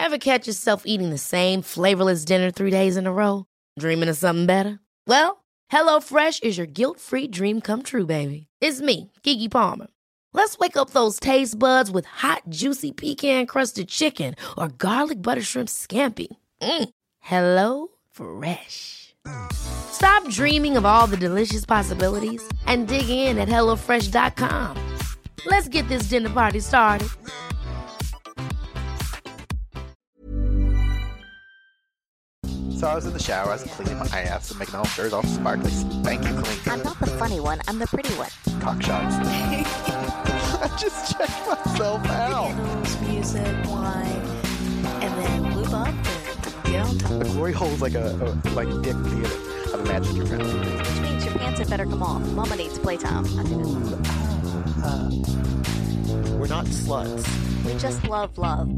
Ever catch yourself eating the same flavorless dinner 3 days in a row? Dreaming of something better? Well, HelloFresh is your guilt-free dream come true, baby. It's me, Keke Palmer. Let's wake up those taste buds with hot, juicy pecan-crusted chicken or garlic butter shrimp scampi. Hello Fresh. Stop dreaming of all the delicious possibilities and dig in at HelloFresh.com. Let's get this dinner party started. So I was in the shower, I was cleaning my ass and making all sure it's all sparkly, spanky clean. I'm not the funny one, I'm the pretty one. Cock shots. I just checked myself out. Music, wine, and then lube up and get on top. The glory hole is like a dick theater. I've imagined your friend. Which means your pants had better come off. Mama needs playtime. We're not sluts. We just love love.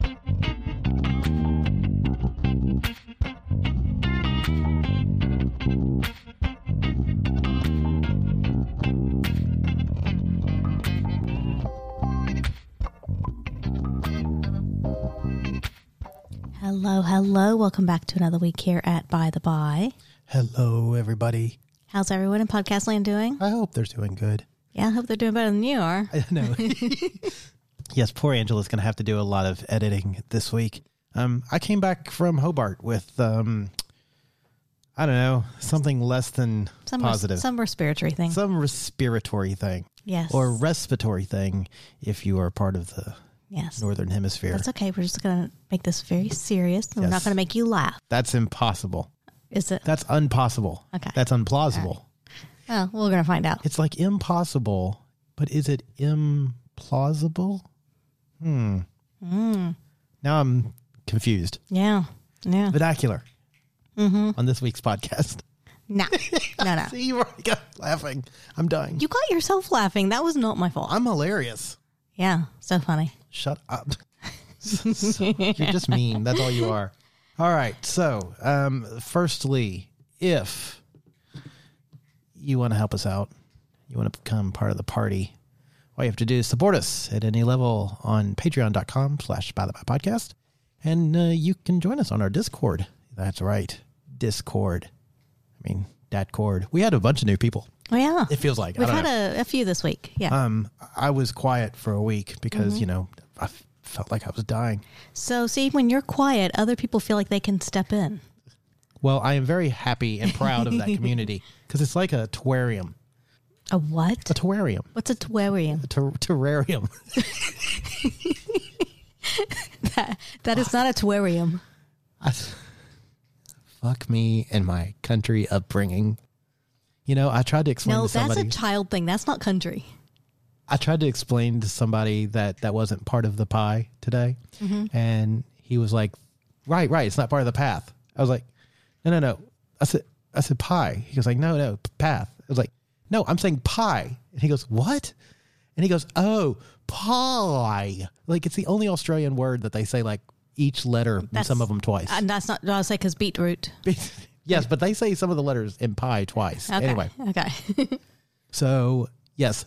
Hello. Welcome back to another week here at By the By. Hello, everybody. How's everyone in podcast land doing? I hope they're doing good. Yeah, I hope they're doing better than you are. I know. Yes, poor Angela's going to have to do a lot of editing this week. I came back from Hobart with, I don't know, something less than positive. Some respiratory thing. Some respiratory thing. Yes. Or respiratory thing if you are part of the Northern Hemisphere. That's okay. We're just going to make this very serious. We're not going to make you laugh. That's impossible. Is it? That's impossible. Okay. That's unplausible. Well, we're going to find out. It's like impossible, but is it implausible? Now I'm confused. Yeah. Vernacular on this week's podcast. No. See, you already got laughing. I'm dying. You got yourself laughing. That was not my fault. I'm hilarious. Yeah. So funny. Shut up. You're just mean. That's all you are. All right. So, firstly, if you want to help us out, you want to become part of the party, all you have to do is support us at any level on patreon.com/bythebypodcast. And you can join us on our Discord. That's right. Discord. I mean, Datcord. We had a bunch of new people. Oh, yeah. It feels like. We've had a few this week. Yeah. I was quiet for a week because, I felt like I was dying. So, see, when you're quiet, other people feel like they can step in. Well, I am very happy and proud of that community because it's like a terrarium. A what? A terrarium. What's a terrarium? A terrarium. That is not a terrarium. Fuck me and my country upbringing. I tried to explain to somebody. No, that's a child thing. That's not country. I tried to explain to somebody that wasn't part of the pie today. And he was like, right. It's not part of the path. I was like, no. I said pie. He was like, no, path. I was like, no, I'm saying pie. And he goes, what? And he goes, oh, pie. Like, it's the only Australian word that they say like each letter and some of them twice. And that's not, I'll say because beetroot. Yes, but they say some of the letters in pie twice. Okay. Anyway. Okay. So, yes,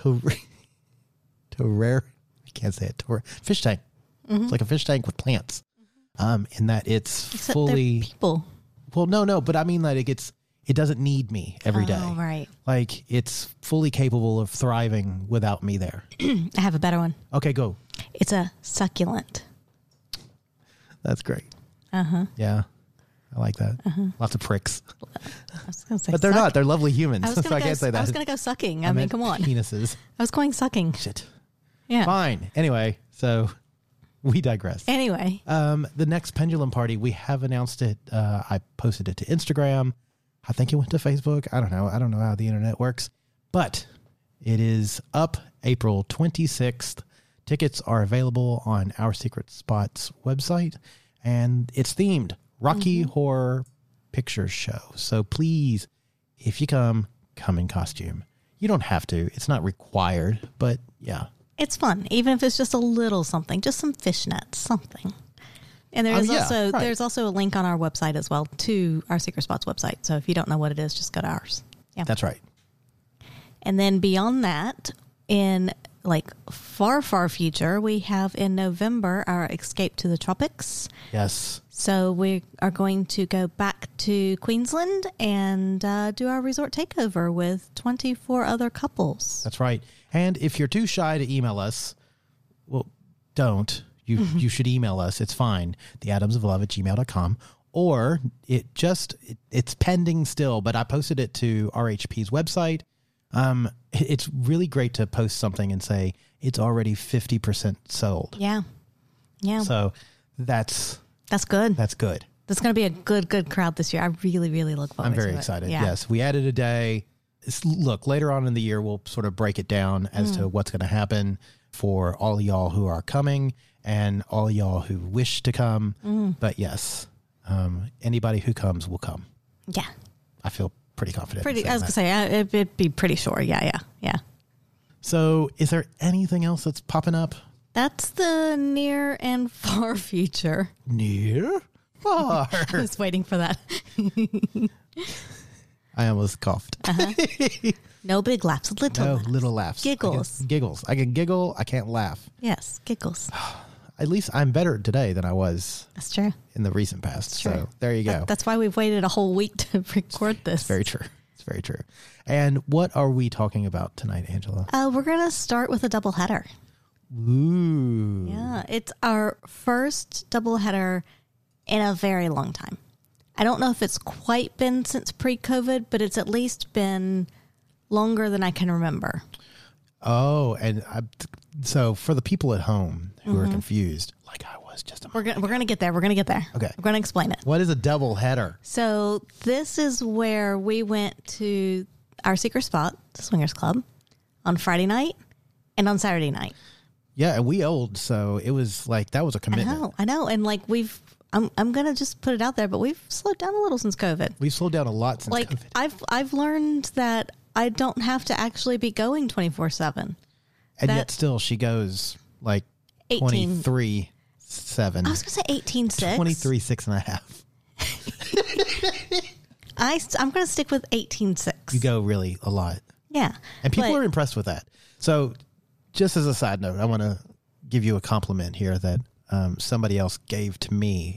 I can't say it. Fish tank. It's like a fish tank with plants. In that it's Except fully they're people. Well, no, but I mean that it doesn't need me every day. Oh, right. Like it's fully capable of thriving without me there. I have a better one. Okay, go. It's a succulent. That's great. Yeah. I like that. Lots of pricks. I was gonna say but they're not. They're lovely humans. I can't say that. I was going to go sucking. I mean, meant come on. Penises. I was going sucking. Shit. Yeah. Fine. Anyway, so we digress. Anyway. The next pendulum party, we have announced it. I posted it to Instagram. I think it went to Facebook. I don't know how the internet works. But it is up April 26th. Tickets are available on Our Secret Spots website. And it's themed Rocky Horror Picture Show. So please, if you come in costume. You don't have to. It's not required, but yeah. It's fun, even if it's just a little something, just some fishnets, something. And there's also a link on our website as well to Our Secret Spots website. So if you don't know what it is, just go to ours. Yeah, that's right. And then beyond that, in like far, far future, we have in November our Escape to the Tropics. Yes. So we are going to go back to Queensland and do our resort takeover with 24 other couples. That's right. And if you're too shy to email us, well, don't. You should email us. It's fine. theatomsoflove@gmail.com. Or it's pending still, but I posted it to RHP's website. It's really great to post something and say it's already 50% sold. Yeah. Yeah. So that's good. That's good. That's going to be a good crowd this year. I really, really look forward to it. I'm very excited. Yeah. Yes. We added a day. Look, later on in the year, we'll sort of break it down as to what's going to happen for all of y'all who are coming and all of y'all who wish to come. But yes, anybody who comes will come. Yeah. I feel pretty confident. I was going to say, it'd be pretty sure. Yeah. So is there anything else that's popping up? That's the near and far future. Near? Far. I was waiting for that. I almost coughed. No big laughs, Little laughs. Giggles. I can giggle. I can't laugh. Yes, giggles. At least I'm better today than I was That's true. in the recent past. That's true. So there you go. That's why we've waited a whole week to record this. It's very true. It's very true. And what are we talking about tonight, Angela? We're going to start with a doubleheader. Ooh. Yeah, it's our first doubleheader in a very long time. I don't know if it's quite been since pre-COVID, but it's at least been longer than I can remember. Oh, and so for the people at home who are confused, like I was just a moment We're gonna get there. We're gonna get there. Okay. We're gonna explain it. What is a double header? So this is where we went to our secret spot, the Swingers Club, on Friday night and on Saturday night. Yeah, and we old, so it was like that was a commitment. I know, and like I'm gonna just put it out there, but we've slowed down a little since COVID. We've slowed down a lot since Like COVID. I've learned that I don't have to actually be going 24/7. And yet still she goes like 18. 23/7. I was gonna say 18/6. 23/6.5. I'm gonna stick with 18/6. You go really a lot. Yeah, And people but- are impressed with that. So just as a side note, I want to give you a compliment here that somebody else gave to me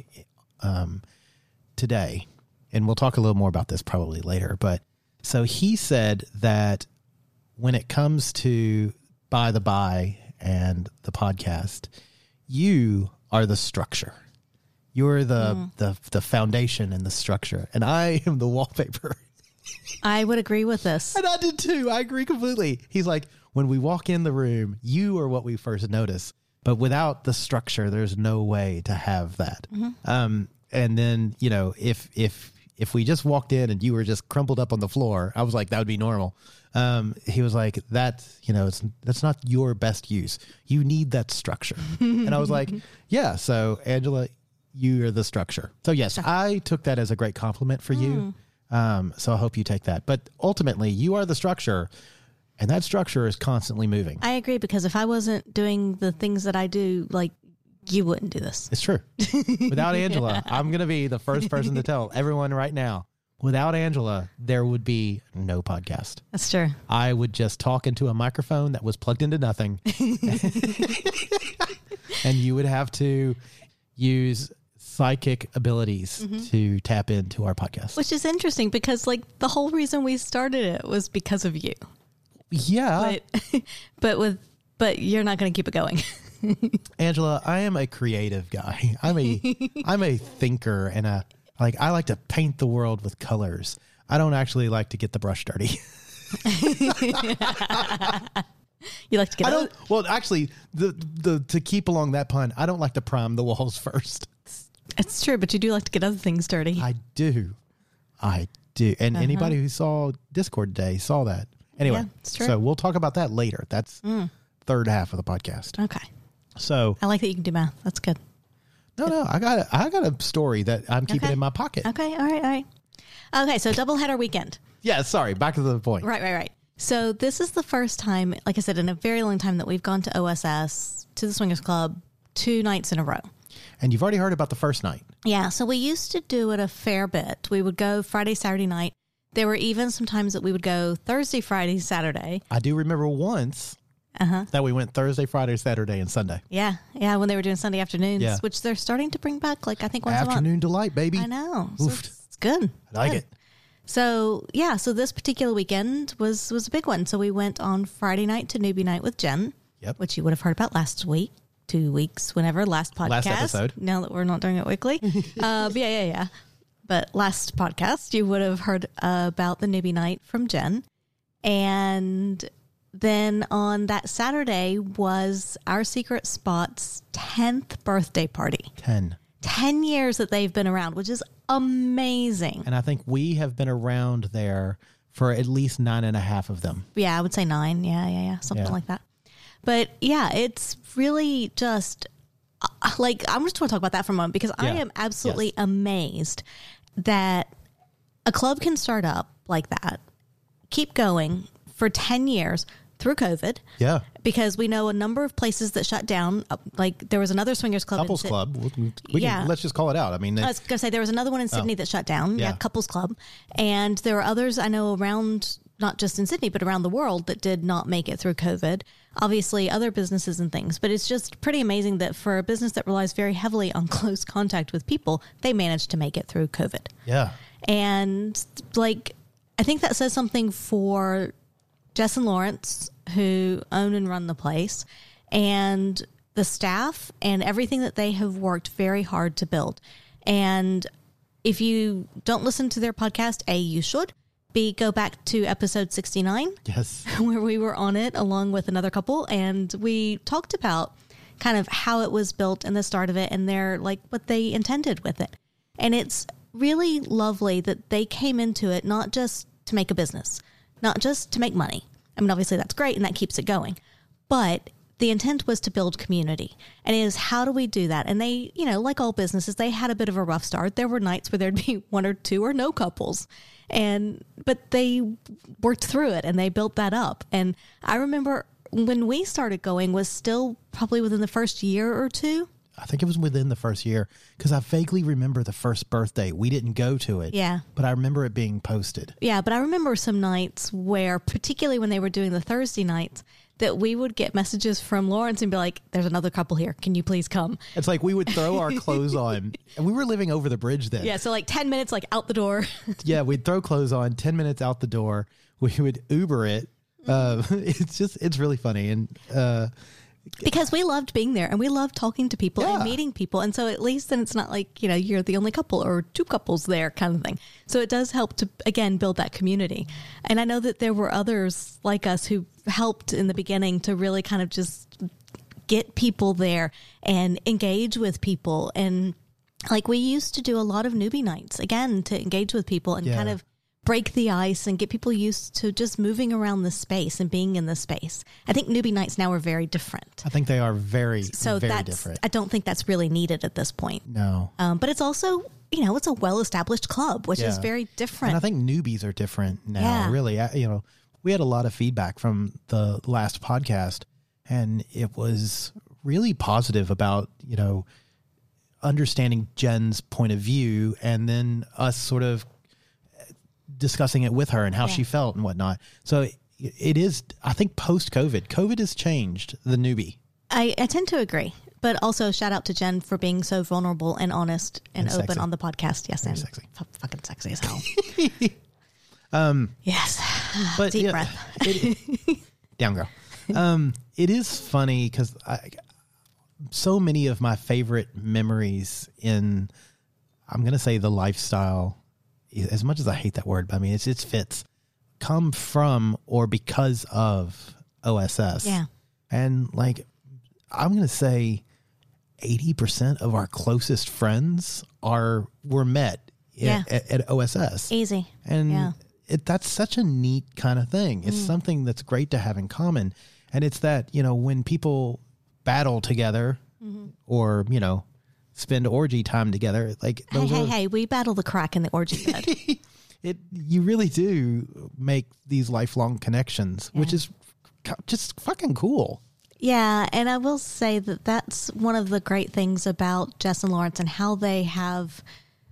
today. And we'll talk a little more about this probably later. But so he said that when it comes to By the By and the podcast, you are the structure. You're the foundation and the structure. And I am the wallpaper. I would agree with this. And I did too. I agree completely. He's like, when we walk in the room, you are what we first notice. But without the structure, there's no way to have that. And then, you know, if we just walked in and you were just crumpled up on the floor, I was like, that would be normal. He was like, that's not your best use. You need that structure. And I was like, yeah. So Angela, you are the structure. So yes, I took that as a great compliment for you. So I hope you take that. But ultimately, you are the structure, and that structure is constantly moving. I agree, because if I wasn't doing the things that I do, like, you wouldn't do this. It's true. Without Angela, I'm going to be the first person to tell everyone right now, without Angela, there would be no podcast. That's true. I would just talk into a microphone that was plugged into nothing. And you would have to use psychic abilities to tap into our podcast. Which is interesting, because like the whole reason we started it was because of you. Yeah. But you're not going to keep it going. Angela, I am a creative guy. I'm a thinker, and I like to paint the world with colors. I don't actually like to get the brush dirty. You like to get Well, actually, to keep along that pun, I don't like to prime the walls first. It's true, but you do like to get other things dirty. I do. And anybody who saw Discord today saw that. Anyway, Yeah, it's true. so we'll talk about that later. That's third half of the podcast. Okay. So I like that you can do math. That's good. no, I got a story that I'm keeping in my pocket. Okay. All right. Okay. So doubleheader weekend. Yeah, sorry. Back to the point. Right. So this is the first time, like I said, in a very long time that we've gone to OSS, to the Swingers Club, 2 nights in a row. And you've already heard about the first night. Yeah. So we used to do it a fair bit. We would go Friday, Saturday night. There were even some times that we would go Thursday, Friday, Saturday. I do remember once That we went Thursday, Friday, Saturday, and Sunday. Yeah. Yeah. When they were doing Sunday afternoons, Yeah. which they're starting to bring back, like, I think once a month. Afternoon delight, baby. I know. So Oof. it's good. I like Good. it. So, yeah. So this particular weekend was a big one. So we went on Friday night to Newbie Night with Jen, Yep. which you would have heard about last week, 2 weeks, whenever, last podcast. Last episode. Now that we're not doing it weekly. But yeah. But last podcast, you would have heard about the Newbie Night from Jen. And then on that Saturday was Our Secret Spot's 10th birthday party. 10. 10 years that they've been around, which is amazing. And I think we have been around there for at least 9.5 of them. Yeah, I would say 9. Yeah. Something Yeah. like that. But yeah, it's really just like, I'm just going to talk about that for a moment because I Yeah. am absolutely Yes. amazed that a club can start up like that, keep going for 10 years through COVID. Yeah. Because we know a number of places that shut down. Like there was another swingers club. Couples in Club. We Yeah. can, let's just call it out. I mean, I was going to say there was another one in Sydney that shut down. Yeah, Yeah. Couples Club. And there were others I know around, not just in Sydney, but around the world that did not make it through COVID. Obviously, other businesses and things. But it's just pretty amazing that for a business that relies very heavily on close contact with people, they managed to make it through COVID. yeah. And like, I think that says something for Jess and Lawrence, who own and run the place, and the staff and everything that they have worked very hard to build. And if you don't listen to their podcast, A, you should. B, go back to episode 69, Yes. where we were on it along with another couple. And we talked about kind of how it was built and the start of it and their, like, what they intended with it. And it's really lovely that they came into it not just to make a business, not just to make money. I mean, obviously that's great and that keeps it going, but the intent was to build community. And it is, how do we do that? And they, you know, like all businesses, they had a bit of a rough start. There were nights where there'd be 1 or 2 or no couples. But they worked through it and they built that up. And I remember when we started going was still probably within the first year or two. I think it was within the first year because I vaguely remember the first birthday. We didn't go to it. Yeah. But I remember it being posted. Yeah, but I remember some nights where, particularly when they were doing the Thursday nights, that we would get messages from Lawrence and be like, there's another couple here. Can you please come? It's like we would throw our clothes on. And we were living over the bridge then. Yeah, so like 10 minutes, like out the door. Yeah, we'd throw clothes on, 10 minutes out the door. We would Uber it. It's really funny. And Because we loved being there and we loved talking to people and Yeah. meeting people. And so at least then it's not like, you know, you're the only couple or 2 couples there kind of thing. So it does help to, again, build that community. And I know that there were others like us who helped in the beginning to really kind of just get people there and engage with people. And like we used to do a lot of newbie nights, again, to engage with people and Yeah. kind of break the ice and get people used to just moving around the space and being in the space. I think newbie nights now are very different. I think they are very, So very that's, different. I don't think that's really needed at this point. No. But it's also, you know, it's a well-established club, which is Yeah. very different. And I think newbies are different now, Yeah. really. You know, we had a lot of feedback from the last podcast, and it was really positive about, you know, understanding Jen's point of view and then us sort of discussing it with her and how Yeah. she felt and whatnot. So it is, I think, post-COVID, COVID has changed the newbie. I tend to agree. But also shout out to Jen for being so vulnerable and honest and And open sexy. on the podcast. Yes, and sexy. fucking sexy as hell. Yes. But Deep yeah, breath. Down girl. It is funny because so many of my favorite memories in, I'm going to say the lifestyle, as much as I hate that word, but I mean, it fits, come from or because of OSS. Yeah. And like, I'm going to say 80% of our closest friends were met Yeah. at OSS. Easy. And Yeah. that's such a neat kind of thing. It's something that's great to have in common. And it's that, you know, when people battle together or, you know, spend orgy time together, like those Hey, we battle the crack in the orgy bed. you really do make these lifelong connections, which is just fucking cool. Yeah, and I will say that that's one of the great things about Jess and Lawrence and how they have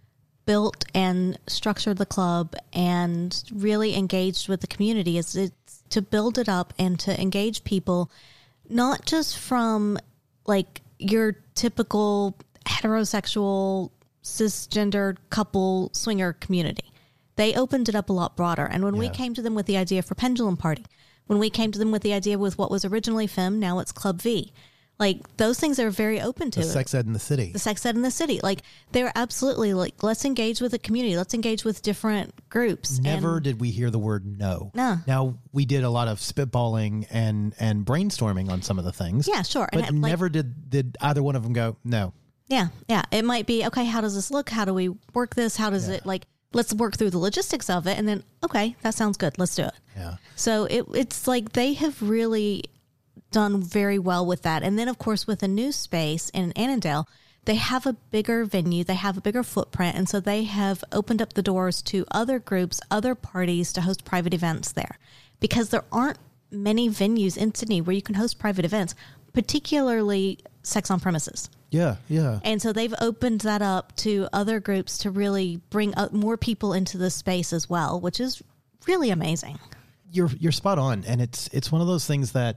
built and structured the club and really engaged with the community is it's to build it up and to engage people, not just from like your typical heterosexual cisgender couple swinger community. They opened it up a lot broader. And when we came to them with the idea for Pendulum Party, when we came to them with the idea with what was originally FEM, now it's Club V. Like, those things are very open to The it. sex ed in the city. The sex ed in the city. Like, they're absolutely like, let's engage with the community. Let's engage with different groups. Never And did we hear the word no. No. Now, we did a lot of spitballing and brainstorming on some of the things. Yeah, sure. But And, like, never did either one of them go, no. Yeah. It might be, okay, how does this look? How do we work this? How does it, like, let's work through the logistics of it. And then, okay, that sounds good. Let's do it. Yeah. So it's like they have really done very well with that. And then, of course, with a new space in Annandale, they have a bigger venue, they have a bigger footprint. And so they have opened up the doors to other groups, other parties to host private events there, because there aren't many venues in Sydney where you can host private events, particularly sex on premises. Yeah. Yeah. And so they've opened that up to other groups to really bring more people into the space as well, which is really amazing. You're spot on. And it's one of those things that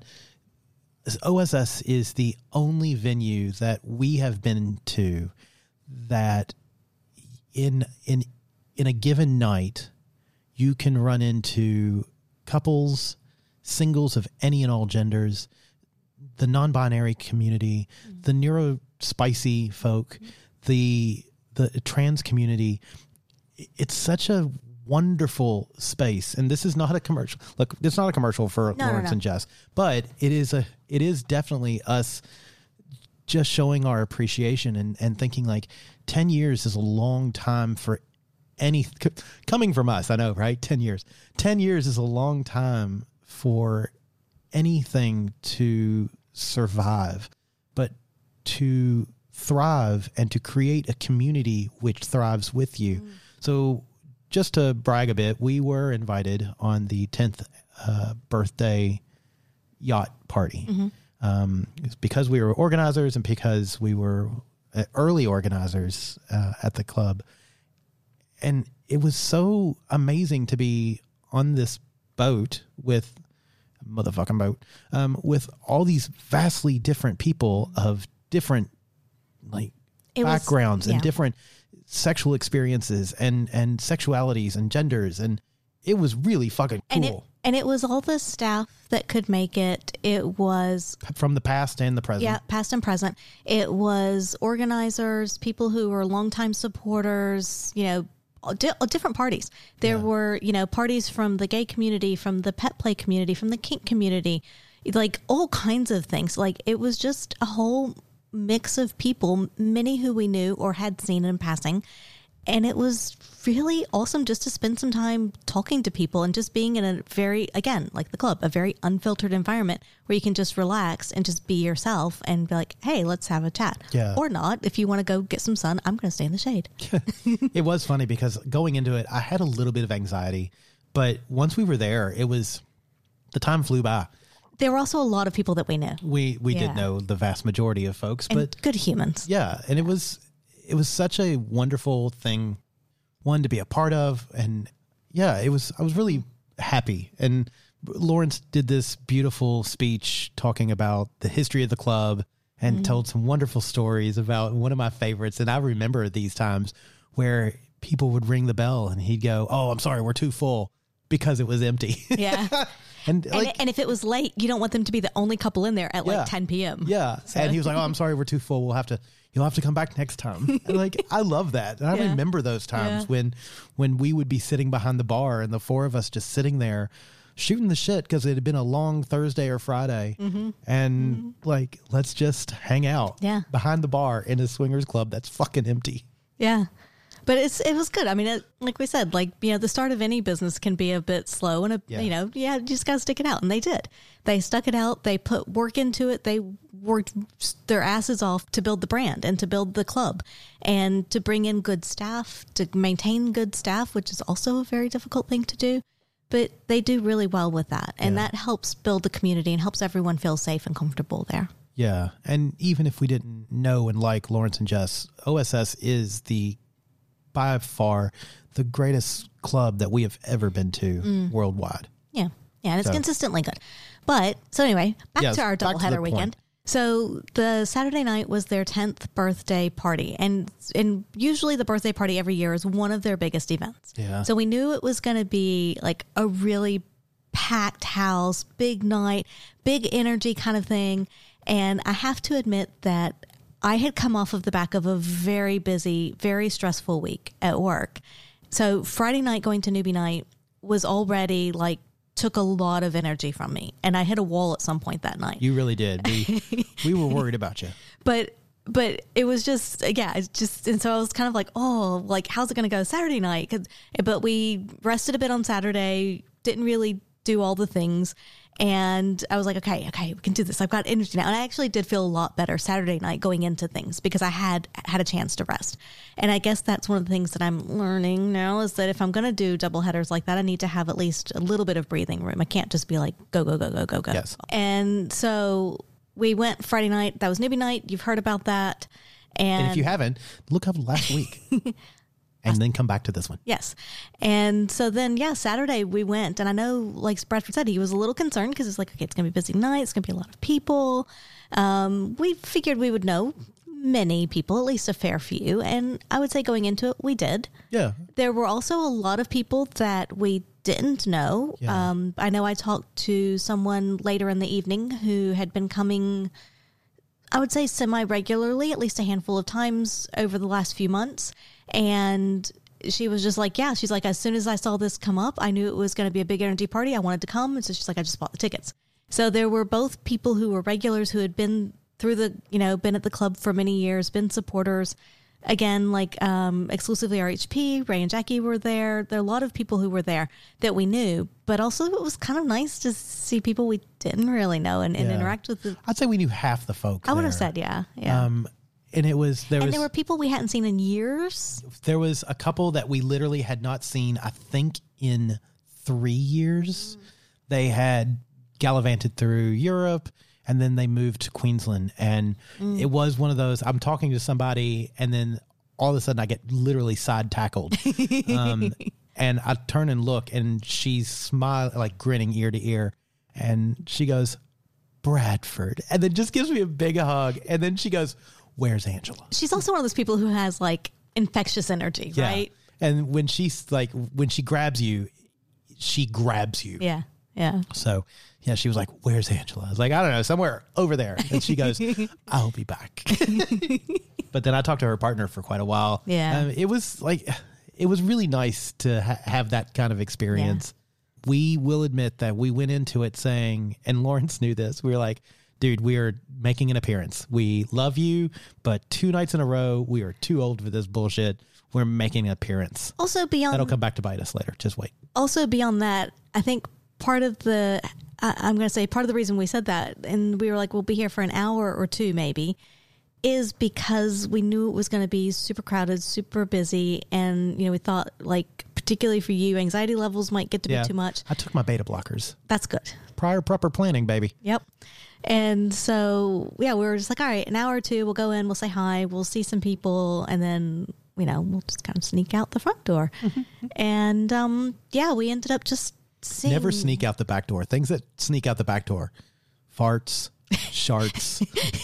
OSS is the only venue that we have been to that in a given night, you can run into couples, singles of any and all genders, the non-binary community, the neurospicy folk, the trans community. It's such a wonderful space, and this is not a commercial. Look, it's not a commercial for Lawrence and Jess, but it is definitely us just showing our appreciation and thinking like 10 years is a long time for coming from us. I know, right? 10 years is a long time for anything to survive, but to thrive and to create a community which thrives with you. So just to brag a bit, we were invited on the 10th birthday yacht party. It's because we were organizers and because we were early organizers at the club. And it was so amazing to be on this boat with all these vastly different people of different backgrounds and different sexual experiences and sexualities and genders. And it was really fucking cool. And it was all the staff that could make it. It was from the past and the present. Yeah, past and present. It was organizers, people who were longtime supporters, different parties. There were, parties from the gay community, from the pet play community, from the kink community, like all kinds of things. Like, it was just a whole mix of people, many who we knew or had seen in passing. And it was really awesome just to spend some time talking to people and just being in a very, again, like the club, a very unfiltered environment where you can just relax and just be yourself and be like, hey, let's have a chat. Yeah. Or not. If you want to go get some sun, I'm going to stay in the shade. It was funny because going into it, I had a little bit of anxiety, but once we were there, the time flew by. There were also a lot of people that we knew. We did know the vast majority of folks, And but good humans. yeah. And it was such a wonderful thing, one to be a part of. And yeah, I was really happy. And Lawrence did this beautiful speech talking about the history of the club and told some wonderful stories about one of my favorites. And I remember these times where people would ring the bell and he'd go, "Oh, I'm sorry, we're too full," because it was empty. Yeah. and And if it was late, you don't want them to be the only couple in there at Yeah. like 10 p.m. Yeah. So- And he was like, "Oh, I'm sorry, we're too full. You'll have to come back next time." And like, I love that. And I Yeah. remember those times when we would be sitting behind the bar and the four of us just sitting there shooting the shit because it had been a long Thursday or Friday. And like, let's just hang out behind the bar in a swingers club that's fucking empty. Yeah. But it was good. I mean, like we said, the start of any business can be a bit slow and, you just got to stick it out. And they did. They stuck it out. They put work into it. They worked their asses off to build the brand and to build the club and to bring in good staff, to maintain good staff, which is also a very difficult thing to do. But they do really well with that. And that helps build the community and helps everyone feel safe and comfortable there. Yeah. And even if we didn't know and like Lawrence and Jess, OSS is by far the greatest club that we have ever been to worldwide. Yeah. Yeah. And it's consistently good. But so anyway, back to our back to the doubleheader weekend. point. So the Saturday night was their 10th birthday party. And usually the birthday party every year is one of their biggest events. Yeah. So we knew it was going to be like a really packed house, big night, big energy kind of thing. And I have to admit that I had come off of the back of a very busy, very stressful week at work. So Friday night going to newbie night was already like took a lot of energy from me. And I hit a wall at some point that night. You really did. We were worried about you. But it was just, yeah, it's just, and so I was kind of like, oh, like, how's it going to go Saturday night? But we rested a bit on Saturday, didn't really do all the things. And I was like, okay, we can do this. I've got energy now. And I actually did feel a lot better Saturday night going into things because I had a chance to rest. And I guess that's one of the things that I'm learning now is that if I'm going to do double headers like that, I need to have at least a little bit of breathing room. I can't just be like, go. Yes. And so we went Friday night. That was newbie night. You've heard about that. And if you haven't, look up last week. And then come back to this one. Yes. And so then, Saturday we went. And I know, like Bradford said, he was a little concerned because it's like, okay, it's going to be a busy night. It's going to be a lot of people. We figured we would know many people, at least a fair few. And I would say going into it, we did. Yeah. There were also a lot of people that we didn't know. Yeah. I know I talked to someone later in the evening who had been coming, I would say semi-regularly, at least a handful of times over the last few months. And she was just like, she's like, as soon as I saw this come up, I knew it was going to be a big energy party. I wanted to come. And so she's like, I just bought the tickets. So there were both people who were regulars who had been through been at the club for many years, been supporters. Again, like exclusively RHP, Ray and Jackie were there. There are a lot of people who were there that we knew, but also it was kind of nice to see people we didn't really know and interact with. I'd say we knew half the folk. I would have said, yeah. And there were people we hadn't seen in years. There was a couple that we literally had not seen, I think, in 3 years. They had gallivanted through Europe and then they moved to Queensland. And it was one of those, I'm talking to somebody and then all of a sudden I get literally side tackled. And I turn and look and she's smiling, like grinning ear to ear. And she goes, Bradford. And then just gives me a big hug. And then she goes, where's Angela? She's also one of those people who has like infectious energy, right? And when she grabs you, she grabs you. Yeah. Yeah. So, she was like, where's Angela? I was like, I don't know, somewhere over there. And she goes, I'll be back. But then I talked to her partner for quite a while. Yeah. It was really nice to have that kind of experience. Yeah. We will admit that we went into it saying, and Lawrence knew this, we were like, dude, we are making an appearance. We love you, but 2 nights in a row, we are too old for this bullshit. We're making an appearance. Also beyond... That'll come back to bite us later. Just wait. Also beyond that, I think part of the reason we said that, and we were like, we'll be here for an hour or two maybe, is because we knew it was going to be super crowded, super busy. And, we thought, like, particularly for you, anxiety levels might get to be too much. I took my beta blockers. That's good. Prior proper planning, baby. Yep. And so, we were just like, all right, an hour or two, we'll go in, we'll say hi, we'll see some people, and then, we'll just kind of sneak out the front door. And, we ended up just seeing... Never sneak out the back door. Things that sneak out the back door. Farts, sharts.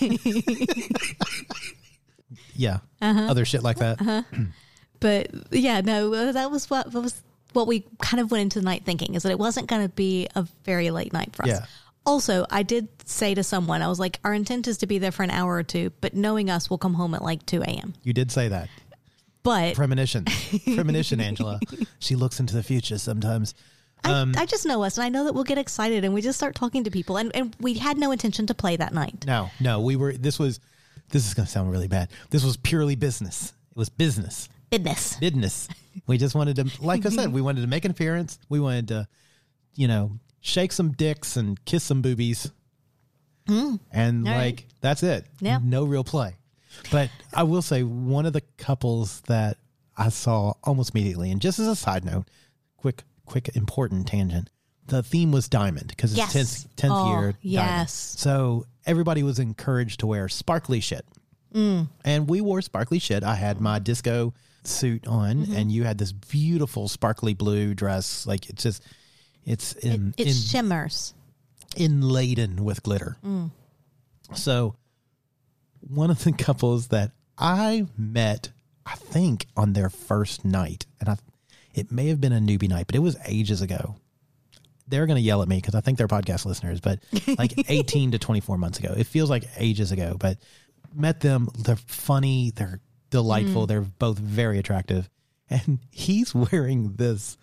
Other shit like that. But, that was what we kind of went into the night thinking, is that it wasn't going to be a very late night for us. Yeah. Also, I did say to someone, I was like, our intent is to be there for an hour or two, but knowing us, we'll come home at like 2 a.m. You did say that. But Premonition, Angela. She looks into the future sometimes. I just know us, and I know that we'll get excited, and we just start talking to people, and we had no intention to play that night. No, we were. This is going to sound really bad. This was purely business. It was business. Business. We just wanted to, like I said, we wanted to make an appearance. We wanted to, shake some dicks and kiss some boobies. And like, that's it. Yeah. No real play. But I will say one of the couples that I saw almost immediately, and just as a side note, quick, important tangent. The theme was diamond because it's 10th year. Yes. Diamond. So everybody was encouraged to wear sparkly shit. And we wore sparkly shit. I had my disco suit on, and you had this beautiful sparkly blue dress. Like it's just, It shimmers. Inladen with glitter. So one of the couples that I met, I think on their first night, and it may have been a newbie night, but it was ages ago. They're going to yell at me because I think they're podcast listeners, but like 18 to 24 months ago. It feels like ages ago, but met them. They're funny. They're delightful. They're both very attractive. And he's wearing this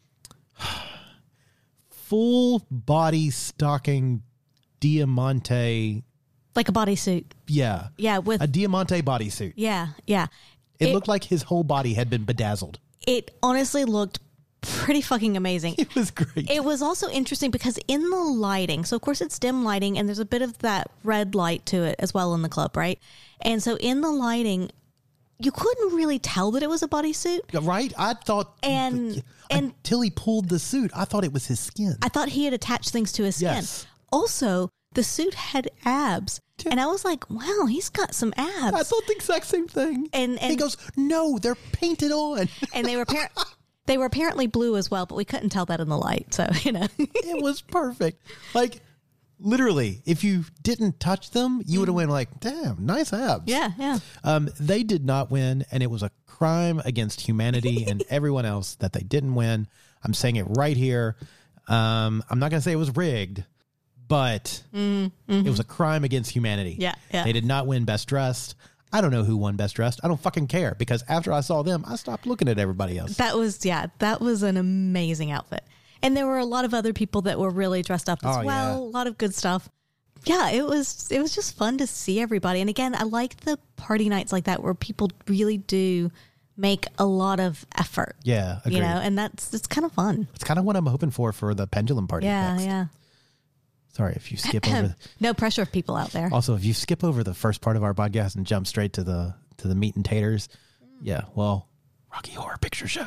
full body stocking Diamante. Like a bodysuit. Yeah. Yeah. With a Diamante bodysuit. Yeah. Yeah. It looked like his whole body had been bedazzled. It honestly looked pretty fucking amazing. It was great. It was also interesting because in the lighting, so of course it's dim lighting and there's a bit of that red light to it as well in the club, right? And so in the lighting, you couldn't really tell that it was a bodysuit. Right? I thought, And until he pulled the suit, I thought it was his skin. I thought he had attached things to his skin. Yes. Also, the suit had abs. And I was like, wow, he's got some abs. I thought the exact same thing. And he goes, no, they're painted on. And they were apparently blue as well, but we couldn't tell that in the light. So, It was perfect. Like, literally, if you didn't touch them, you would have went like, damn, nice abs. Yeah, yeah. They did not win, and it was a crime against humanity and everyone else that they didn't win. I'm saying it right here. I'm not going to say it was rigged, but it was a crime against humanity. Yeah, yeah. They did not win Best Dressed. I don't know who won Best Dressed. I don't fucking care because after I saw them, I stopped looking at everybody else. That was an amazing outfit. And there were a lot of other people that were really dressed up as well. Yeah. A lot of good stuff. Yeah, it was just fun to see everybody. And again, I like the party nights like that where people really do make a lot of effort. Yeah, agreed. And it's kind of fun. It's kind of what I'm hoping for the pendulum party. Yeah, next. yeah. Sorry if you skip over. No pressure of people out there. Also, if you skip over the first part of our podcast and jump straight to the meat and taters, yeah, well, Rocky Horror Picture Show.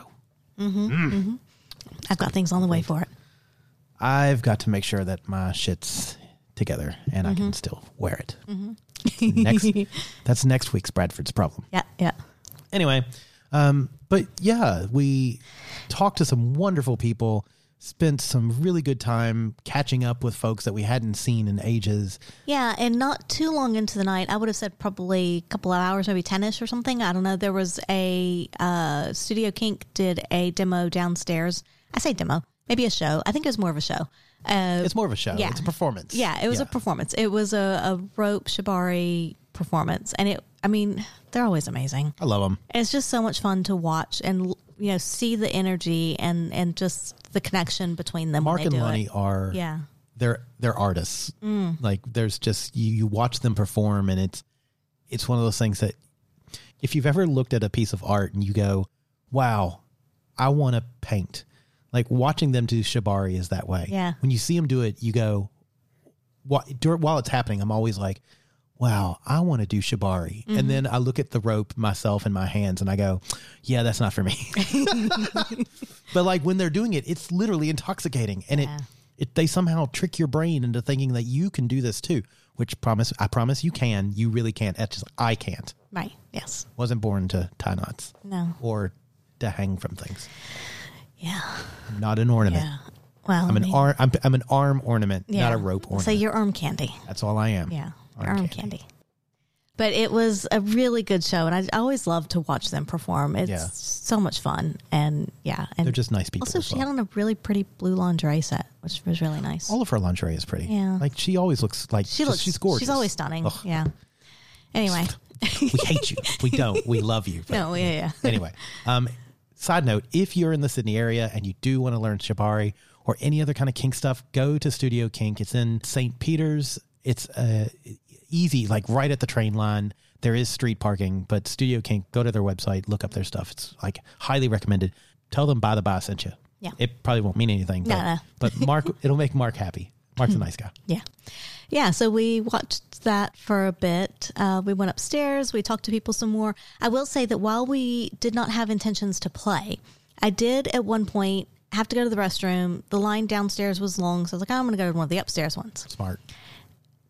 I've got things on the way for it. I've got to make sure that my shit's together and I can still wear it. That's next week's Bradford's problem. Yeah, yeah. Anyway, but yeah, we talked to some wonderful people. Spent some really good time catching up with folks that we hadn't seen in ages. Yeah, and not too long into the night, I would have said probably a couple of hours, maybe 10-ish or something. I don't know. There was a Studio Kink did a demo downstairs. I say demo, maybe a show. I think it was more of a show. It's more of a show. Yeah. It's a performance. Yeah, it was a performance. It was a rope shibari performance. And they're always amazing. I love them. And it's just so much fun to watch and, see the energy and just the connection between them. Mark when they and do Lonnie it. are, yeah. they're artists. Like there's just, you watch them perform and it's one of those things that if you've ever looked at a piece of art and you go, wow, I want to paint. Like watching them do shibari is that way. Yeah. When you see them do it, you go, while it's happening, I'm always like, wow, I want to do shibari. And then I look at the rope myself in my hands and I go, yeah, that's not for me. But like when they're doing it, it's literally intoxicating. And they somehow trick your brain into thinking that you can do this too, which I promise you can. You really can't. It's just, I can't. Right. Yes. Wasn't born to tie knots. No. Or to hang from things. Yeah. I'm not an ornament. Yeah. Well, I'm an arm ornament, not a rope ornament. So you're arm candy. That's all I am. Yeah. Arm candy. But it was a really good show, and I always love to watch them perform. It's so much fun, and and they're just nice people. Also, she had on a really pretty blue lingerie set, which was really nice. All of her lingerie is pretty. Yeah, like she always looks like she's gorgeous. She's always stunning. Ugh. Yeah. Anyway, we hate you. We don't. We love you. No. Yeah. Anyway, side note: if you're in the Sydney area and you do want to learn shibari or any other kind of kink stuff, go to Studio Kink. It's in St. Peter's. It's easy, like right at the train line. There is street parking, but Studio Kink, go to their website, look up their stuff. It's like highly recommended. Tell them by the by sent you. Yeah. It probably won't mean anything, but Mark, it'll make Mark happy. Mark's a nice guy. Yeah. Yeah. So we watched that for a bit. We went upstairs. We talked to people some more. I will say that while we did not have intentions to play, I did at one point have to go to the restroom. The line downstairs was long. So I was like, I'm going to go to one of the upstairs ones. Smart.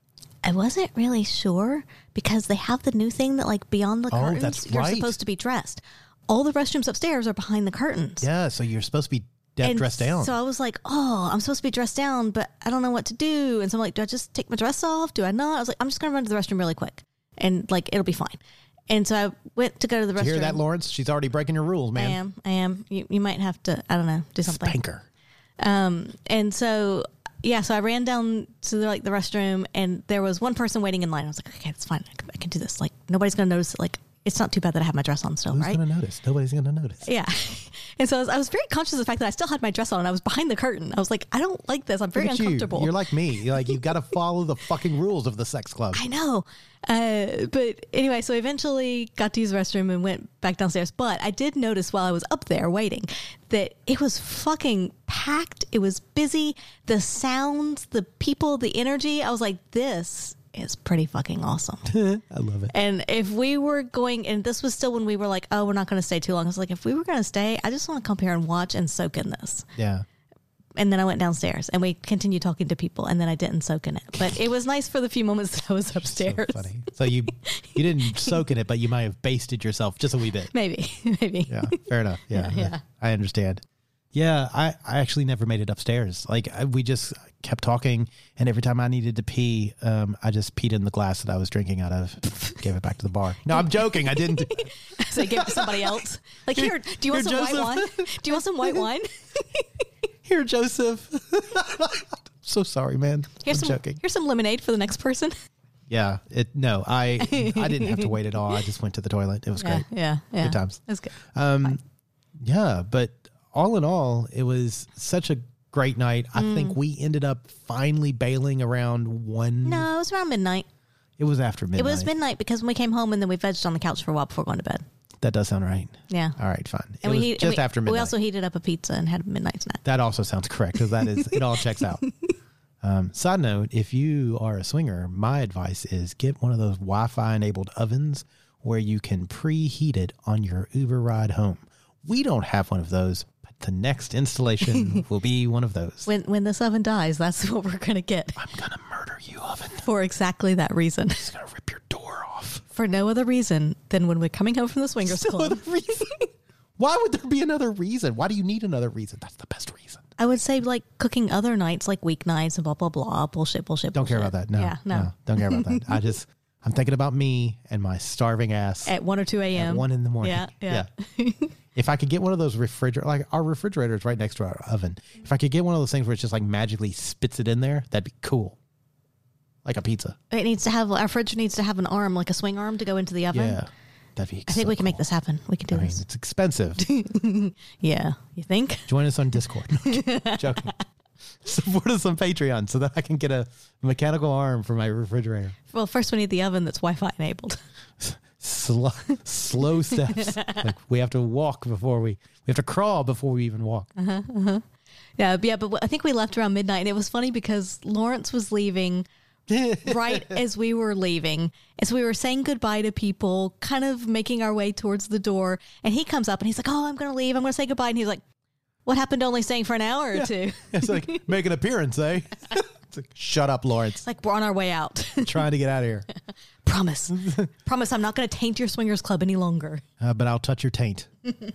I wasn't really sure because they have the new thing that like beyond the curtains, that's you're right. supposed to be dressed. All the restrooms upstairs are behind the curtains. Yeah, so you're supposed to be And dressed down. So I was like, oh, I'm supposed to be dressed down, but I don't know what to do. And so I'm like, do I just take my dress off? Do I not? I was like, I'm just going to run to the restroom really quick and like, it'll be fine. And so I went to go to the restroom. Did you hear that, Lawrence? She's already breaking your rules, man. I am. You might have to, I don't know, do something. Spank her. And so, yeah, so I ran down to the restroom and there was one person waiting in line. I was like, okay, it's fine. I can do this. Like, nobody's going to notice it. Like, it's not too bad that I have my dress on still, Who's right? going to notice? Nobody's going to notice. Yeah. And so I was very conscious of the fact that I still had my dress on and I was behind the curtain. I was like, I don't like this. I'm very Look at uncomfortable. You're like me. You're like, you've got to follow the fucking rules of the sex club. I know. But anyway, so I eventually got to use the restroom and went back downstairs. But I did notice while I was up there waiting that it was fucking packed. It was busy. The sounds, the people, the energy. I was like, this is pretty fucking awesome. I love it. And if we were going, and this was still when we were like, oh, we're not going to stay too long. I was like, if we were going to stay, I just want to come here and watch and soak in this. Yeah. And then I went downstairs and we continued talking to people and then I didn't soak in it. But it was nice for the few moments that I was upstairs. So funny. So you didn't soak in it, but you might have basted yourself just a wee bit. Maybe. Yeah, fair enough. Yeah, Yeah. I understand. Yeah, I actually never made it upstairs. Like we just kept talking, and every time I needed to pee, I just peed in the glass that I was drinking out of, gave it back to the bar. No, I'm joking. I didn't. So I gave it to somebody else. Like, here, do you want some white wine? Do you want some white wine? Here, Joseph. So sorry, man. I'm joking. Here's some lemonade for the next person. Yeah. I didn't have to wait at all. I just went to the toilet. It was great. Yeah. Good times. That's good. Yeah, but all in all, it was such a great night. I think we ended up finally bailing around 1. No, it was around midnight. It was after midnight. It was midnight because when we came home and then we vegged on the couch for a while before going to bed. That does sound right. Yeah. All right, fine. And it was just after midnight. We also heated up a pizza and had a midnight snack. That also sounds correct because that is, it all checks out. Side note, if you are a swinger, my advice is get one of those Wi-Fi enabled ovens where you can preheat it on your Uber ride home. We don't have one of those, but the next installation will be one of those. When this oven dies, that's what we're going to get. I'm going to murder you, oven. For exactly that reason. It's going to rip your door off. For no other reason than when we're coming home from the swingers club. Why would there be another reason? Why do you need another reason? That's the best reason. I would say like cooking other nights, like weeknights and blah, blah, blah. Bullshit. Don't care about that. No. Yeah, no. Don't care about that. I'm thinking about me and my starving ass. At 1 or 2 a.m. At 1 in the morning. Yeah. If I could get one of those like our refrigerator is right next to our oven. If I could get one of those things where it's just like magically spits it in there, that'd be cool. Like a pizza. Our fridge needs to have an arm, like a swing arm to go into the oven. Yeah. That'd be I think we can make this happen. We can do this. It's expensive. Yeah. You think? Join us on Discord. No, joking. Support us on Patreon so that I can get a mechanical arm for my refrigerator. Well, first we need the oven that's Wi-Fi enabled. Slow steps. Like we have to walk before we have to crawl before we even walk. Yeah, but I think we left around midnight, and it was funny because Lawrence was leaving right as we were leaving. As we were saying goodbye to people, kind of making our way towards the door, and he comes up and he's like, oh, I'm going to leave. I'm going to say goodbye. And he's like, what happened to only staying for an hour or two? It's like, make an appearance, eh? It's like, shut up, Lawrence. Like, we're on our way out. Trying to get out of here. Promise I'm not going to taint your swingers club any longer. But I'll touch your taint.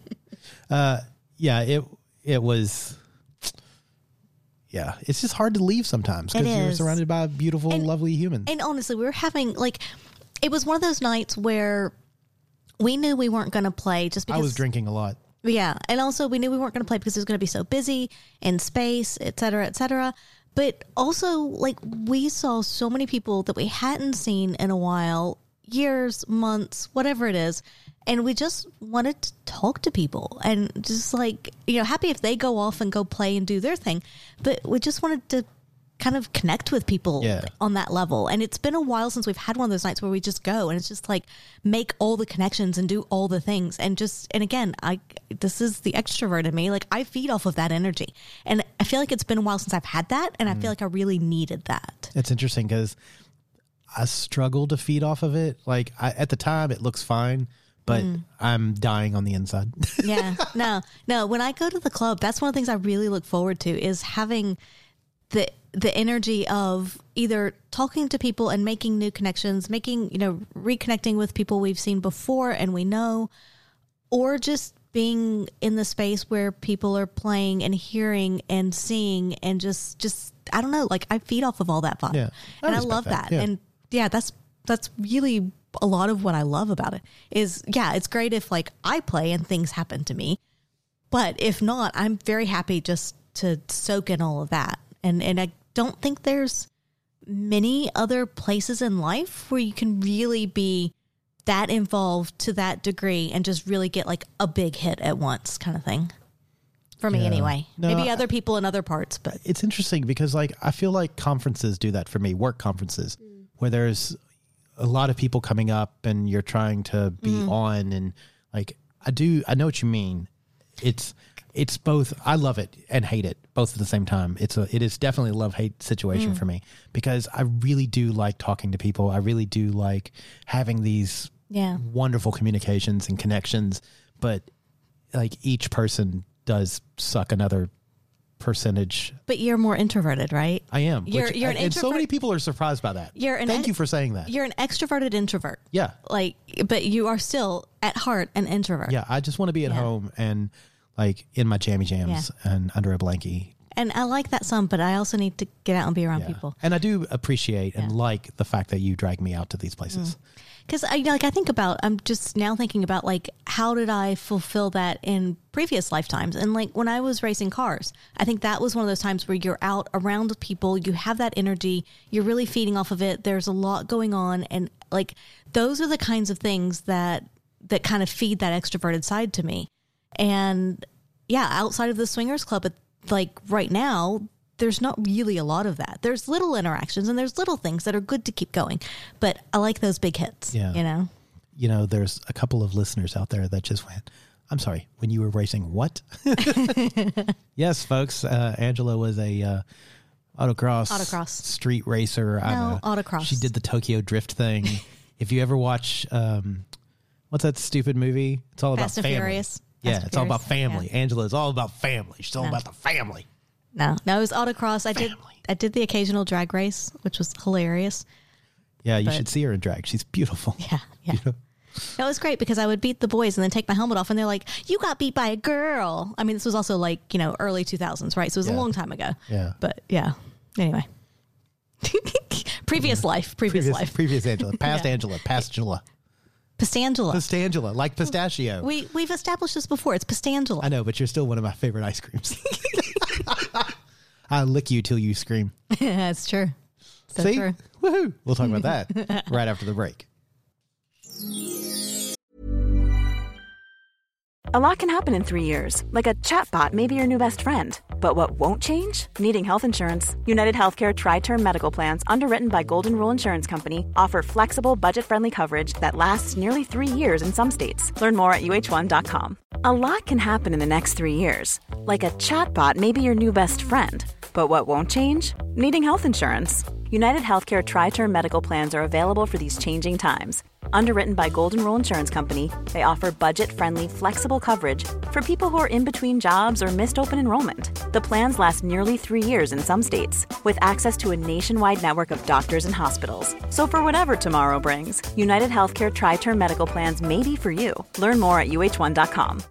It was... Yeah, it's just hard to leave sometimes because you're surrounded by beautiful, lovely humans. And honestly, we were having, it was one of those nights where we knew we weren't going to play just because... I was drinking a lot. Yeah, and also we knew we weren't going to play because it was going to be so busy in space, et cetera, et cetera. But also, we saw so many people that we hadn't seen in a while, years, months, whatever it is. And we just wanted to talk to people and just happy if they go off and go play and do their thing. But we just wanted to kind of connect with people on that level. And it's been a while since we've had one of those nights where we just go and it's just make all the connections and do all the things. And again, this is the extrovert in me. I feed off of that energy. And I feel like it's been a while since I've had that. And I feel like I really needed that. It's interesting because I struggle to feed off of it. At the time it looks fine, but I'm dying on the inside. Yeah. No. When I go to the club, that's one of the things I really look forward to is having the energy of either talking to people and making new connections, reconnecting with people we've seen before and we know, or just being in the space where people are playing and hearing and seeing and just I don't know, like I feed off of all that vibe. Yeah. And I love that. Yeah. And yeah, that's really a lot of what I love about it is, yeah, it's great if like I play and things happen to me, but if not, I'm very happy just to soak in all of that. And I don't think there's many other places in life where you can really be that involved to that degree and just really get like a big hit at once kind of thing. For me anyway. No, maybe other people in other parts, but it's interesting because like I feel like conferences do that for me, work conferences, where there's a lot of people coming up and you're trying to be on, and like I know what you mean. It's both. I love it and hate it both at the same time. It is definitely a love-hate situation for me because I really do like talking to people. I really do like having these wonderful communications and connections, but like each person does suck another percentage. But you're more introverted, right? I am. You're an and introvert. so many people are surprised by that. Thank you for saying that. You're an extroverted introvert. Yeah. Like, but you are still at heart an introvert. Yeah. I just want to be at home and like in my jammy jams and under a blankie. And I like that some, but I also need to get out and be around people. And I do appreciate and like the fact that you drag me out to these places. Because I'm just now thinking about like, how did I fulfill that in previous lifetimes? And like when I was racing cars, I think that was one of those times where you're out around people, you have that energy, you're really feeding off of it. There's a lot going on. And like, those are the kinds of things that kind of feed that extroverted side to me. And yeah, outside of the swingers club, like right now, there's not really a lot of that. There's little interactions and there's little things that are good to keep going, but I like those big hits, you know, there's a couple of listeners out there that just went, I'm sorry, when you were racing what? Yes, folks. Angela was a autocross street racer. Autocross. She did the Tokyo Drift thing. If you ever watch, what's that stupid movie? It's all Fast about and family. Furious. Yeah, it's all about family. Yeah. Angela is all about family. She's all about the family. No, it was autocross. I did the occasional drag race, which was hilarious. Yeah, you should see her in drag. She's beautiful. Yeah. Beautiful. It was great because I would beat the boys and then take my helmet off and they're like, you got beat by a girl. I mean, this was also like, early 2000s, right? So it was a long time ago. Yeah. But yeah, anyway. Previous life. Previous Angela. Past Angela. Past Angela. Pistangela. Pistangela, like pistachio. We've established this before. It's Pistangela. I know, but you're still one of my favorite ice creams. I'll lick you till you scream. That's true. So See? true. Woohoo! We'll talk about that right after the break. A lot can happen in 3 years, like a chatbot may be your new best friend. But what won't change? Needing health insurance. United Healthcare Tri-Term Medical Plans, underwritten by Golden Rule Insurance Company, offer flexible, budget-friendly coverage that lasts nearly 3 years in some states. Learn more at uh1.com. A lot can happen in the next 3 years. Like a chatbot may be your new best friend. But what won't change? Needing health insurance. United Healthcare Tri-Term Medical Plans are available for these changing times. Underwritten by Golden Rule Insurance Company, they offer budget-friendly, flexible coverage for people who are in between jobs or missed open enrollment. The plans last nearly 3 years in some states, with access to a nationwide network of doctors and hospitals. So for whatever tomorrow brings, United Healthcare Tri-Term Medical Plans may be for you. Learn more at uh1.com.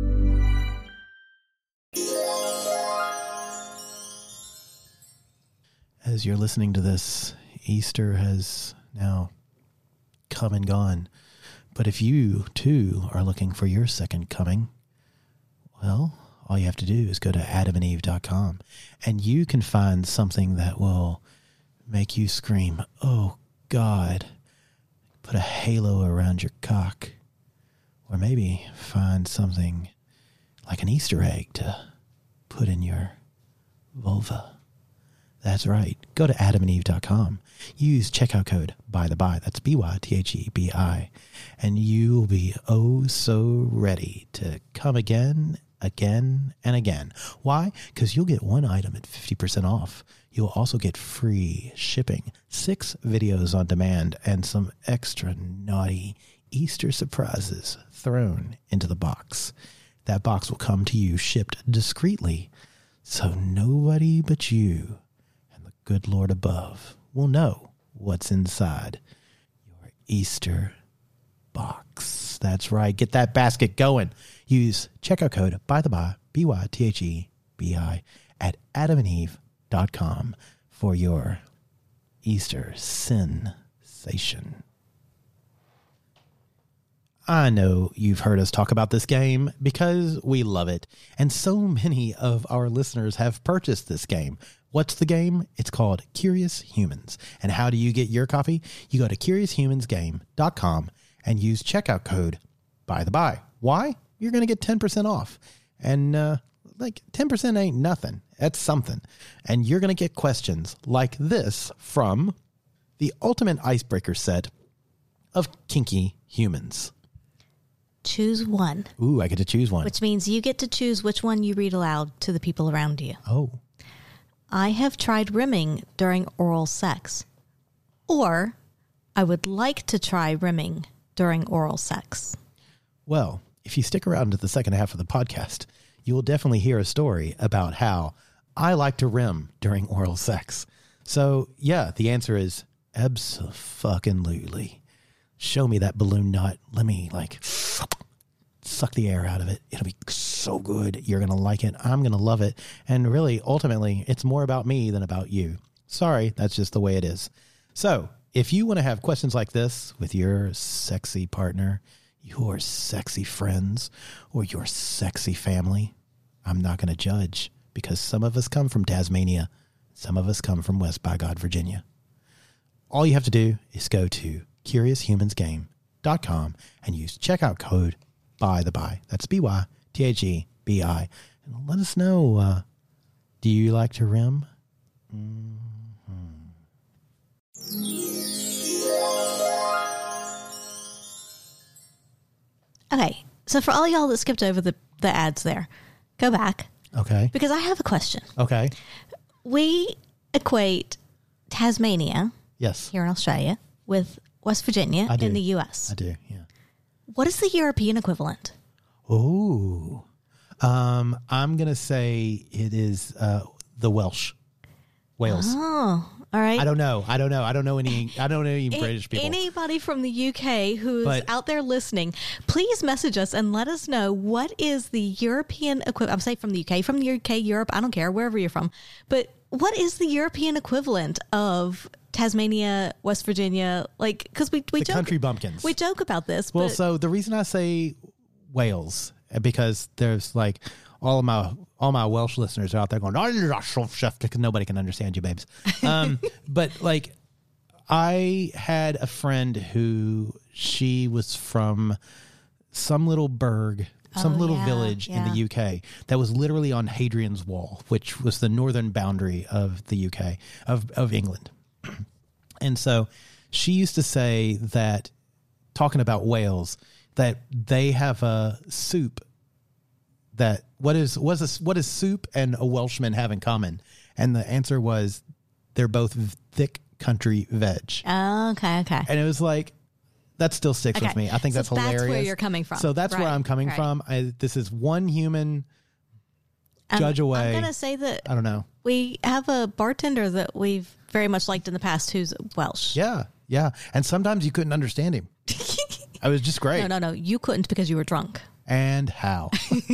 As you're listening to this, Easter has now come and gone. But if you, too, are looking for your second coming, well, all you have to do is go to adamandeve.com, and you can find something that will make you scream, oh, God. Put a halo around your cock. Or maybe find something like an Easter egg to put in your vulva. That's right. Go to adamandeve.com. Use checkout code BYTHEBI. That's BYTHEBI. And you will be oh so ready to come again, and again. Why? Because you'll get one item at 50% off. You'll also get free shipping, 6 videos on demand, and some extra naughty Easter surprises thrown into the box. That box will come to you shipped discreetly, so nobody but you good Lord above will know what's inside your Easter box. That's right. Get that basket going. Use checkout code BYTHEBI, BYTHEBI at adamandeve.com for your Easter sensation. I know you've heard us talk about this game because we love it, and so many of our listeners have purchased this game. What's the game? It's called Curious Humans. And how do you get your copy? You go to CuriousHumansGame.com and use checkout code BYTHEBI. Why? You're going to get 10% off. And 10% ain't nothing. That's something. And you're going to get questions like this from the Ultimate Icebreaker set of Kinky Humans. Choose one. Ooh, I get to choose one. Which means you get to choose which one you read aloud to the people around you. Oh. I have tried rimming during oral sex. Or I would like to try rimming during oral sex. Well, if you stick around to the second half of the podcast, you will definitely hear a story about how I like to rim during oral sex. So, yeah, the answer is abso-fucking-lutely. Show me that balloon nut. Let me, suck the air out of it. It'll be so good. You're going to like it. I'm going to love it. And really, ultimately, it's more about me than about you. Sorry, that's just the way it is. So, if you want to have questions like this with your sexy partner, your sexy friends, or your sexy family, I'm not going to judge, because some of us come from Tasmania. Some of us come from West by God, Virginia. All you have to do is go to CuriousHumansGame.com and use checkout code BYTHEBI. That's BYTHEBI. And let us know, do you like to rim? Okay, so for all y'all that skipped over the ads there, go back. Okay. Because I have a question. Okay. We equate Tasmania, Yes. here in Australia, with West Virginia I do. in the U.S. I do, yeah. What is the European equivalent? Ooh. I'm going to say it is the Welsh. Wales. Oh, all right. I don't know any British people. Anybody from the UK who's out there listening, please message us and let us know what is the European equivalent. I'm saying from the UK, Europe, I don't care, wherever you're from. But what is the European equivalent of Tasmania, West Virginia? Because we joke, country bumpkins. We joke about this. Well, but so the reason I say Wales, because there's all my Welsh listeners are out there going, because nobody can understand you, babes. But I had a friend who she was from some little burg, some little village in the UK that was literally on Hadrian's Wall, which was the northern boundary of the UK, of England. And so she used to say that, talking about Wales, that they have a soup that what is soup and a Welshman have in common? And the answer was they're both thick country veg. Oh, okay. And it was that still sticks with me. I think that's hilarious. That's where you're coming from. So that's where I'm coming from. This is one human judge away. I'm going to say that I don't know. We have a bartender that we've very much liked in the past who's Welsh. Yeah. And sometimes you couldn't understand him. It was just great. No. You couldn't because you were drunk. And how?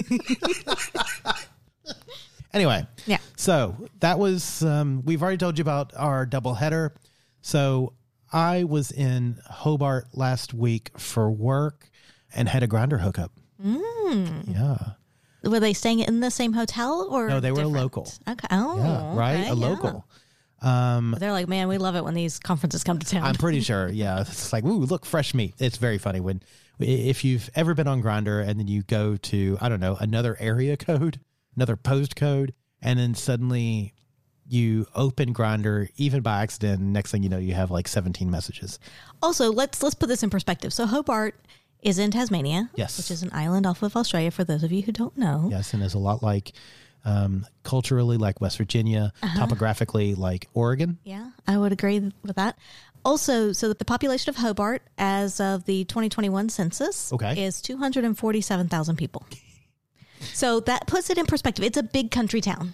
Anyway. Yeah. So that was, we've already told you about our doubleheader. So I was in Hobart last week for work and had a Grindr hookup. Yeah. Were they staying in the same hotel or No, they were a different? local. Okay. Oh, Yeah, right? okay, A local. They're like, man, we love it when these conferences come to town. I'm pretty sure. Yeah. It's ooh, look, fresh meat. It's very funny if you've ever been on Grindr and then you go to, I don't know, another area code, another postcode, and then suddenly you open Grindr, even by accident, and next thing you know, you have 17 messages. Also, let's put this in perspective. So Hobart is in Tasmania, Yes. which is an island off of Australia, for those of you who don't know. Yes, and is a lot culturally like West Virginia, topographically like Oregon. Yeah, I would agree with that. Also, so the population of Hobart as of the 2021 census is 247,000 people. So that puts it in perspective. It's a big country town.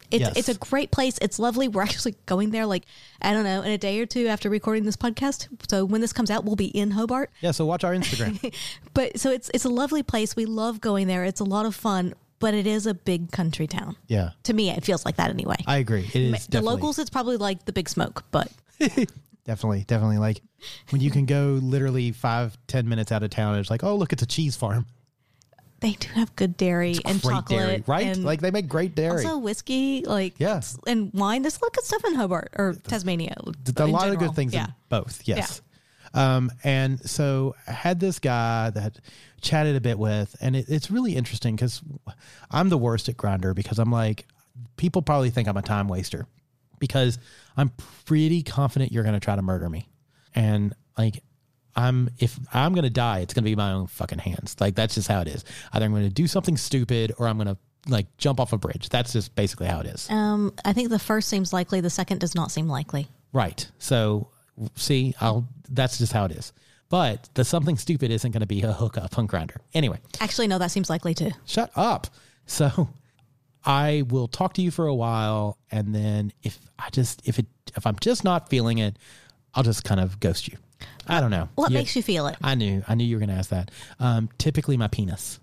It's a great place. It's lovely. We're actually going there, like, I don't know, in a day or two after recording this podcast. So when this comes out, we'll be in Hobart. Yeah, so watch our Instagram. But so it's a lovely place. We love going there. It's a lot of fun, but it is a big country town. Yeah. To me, it feels like that anyway. I agree. It is The definitely. locals, it's probably like the Big Smoke, but Definitely. Like when you can go literally 5-10 minutes out of town, it's like, oh, look, it's a cheese farm. they do have good dairy and Great chocolate. dairy, right? And Like they make great dairy. also whiskey, like, Yeah. and wine. There's a lot of good stuff in Hobart or Tasmania. A in lot of general. good things Yeah. in both. Yes. And so I had this guy that chatted a bit with, and it's really interesting because I'm the worst at Grindr because I'm like, people probably think I'm a time waster because I'm pretty confident you're going to try to murder me. And like, if I'm going to die, it's going to be my own fucking hands. Like, that's just how it is. Either I'm going to do something stupid or I'm going to like jump off a bridge. That's just basically how it is. I think the first seems likely. The second does not seem likely. Right. So see, that's just how it is. But the something stupid isn't going to be a hookup on Grindr. Anyway, Actually, no, that seems likely too. shut up. So I will talk to you for a while, and then if I'm just not feeling it, I'll just kind of ghost you. I don't know. What makes you feel it? I knew you were going to ask that. Typically my penis.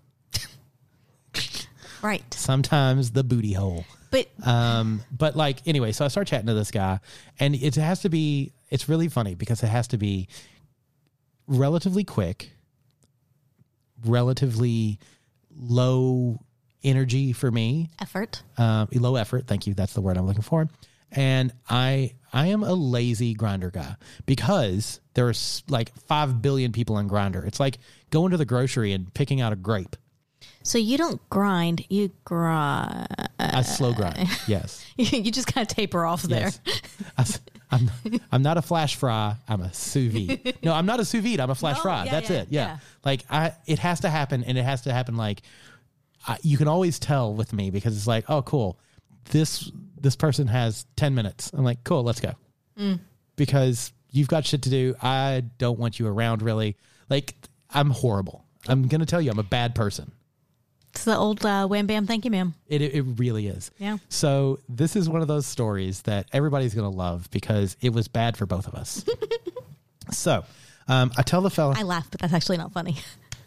Right. Sometimes the booty hole. But like, anyway, so I start chatting to this guy, and it's really funny because it has to be relatively quick, relatively low energy for me, low effort. Thank you. That's the word I'm looking for. And I am a lazy Grindr guy because there's like 5 billion people on Grindr. It's like going to the grocery and picking out a grape. so you don't grind, you grind. I slow grind. Yes. You just kind of taper off there. Yes. I'm not a flash fry. I'm a sous vide. No, I'm not a sous vide. I'm a flash fry. yeah, That's yeah, it. Yeah. yeah. Like it has to happen, and it has to happen. Like you can always tell with me because it's like, oh, cool. This person has 10 minutes. I'm like, cool, let's go. Because you've got shit to do. I don't want you around really. Like I'm horrible. I'm going to tell you, I'm a bad person. It's the old wham bam, thank you, ma'am. It really is. Yeah. So this is one of those stories that everybody's going to love because it was bad for both of us. So I tell the fella. I laugh, but that's actually not funny.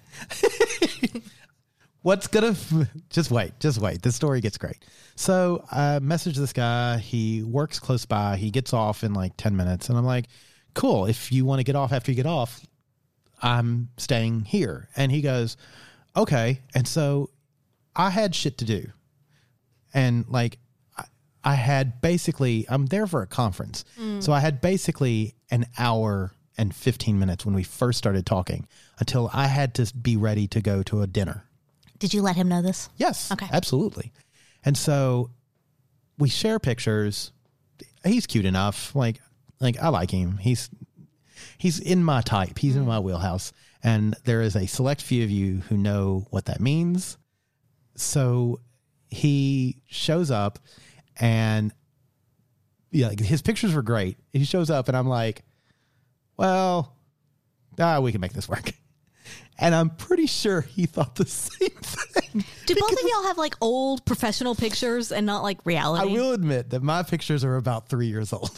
Just wait. This story gets great. So I message this guy. He works close by. He gets off in like 10 minutes. And I'm like, cool. If you want to get off after you get off, I'm staying here. And he goes, okay. And so I had shit to do. And like, I had basically, I'm there for a conference. So I had basically an hour and 15 minutes when we first started talking until I had to be ready to go to a dinner. Did you let him know this? Yes, Okay. absolutely. And so we share pictures. He's cute enough. Like I like him. He's in my type. He's in my wheelhouse. And there is a select few of you who know what that means. So he shows up and yeah, his pictures were great. He shows up and I'm like, well, we can make this work. And I'm pretty sure he thought the same thing. Do both of y'all have like old professional pictures and not like reality? I will admit that my pictures are about 3 years old.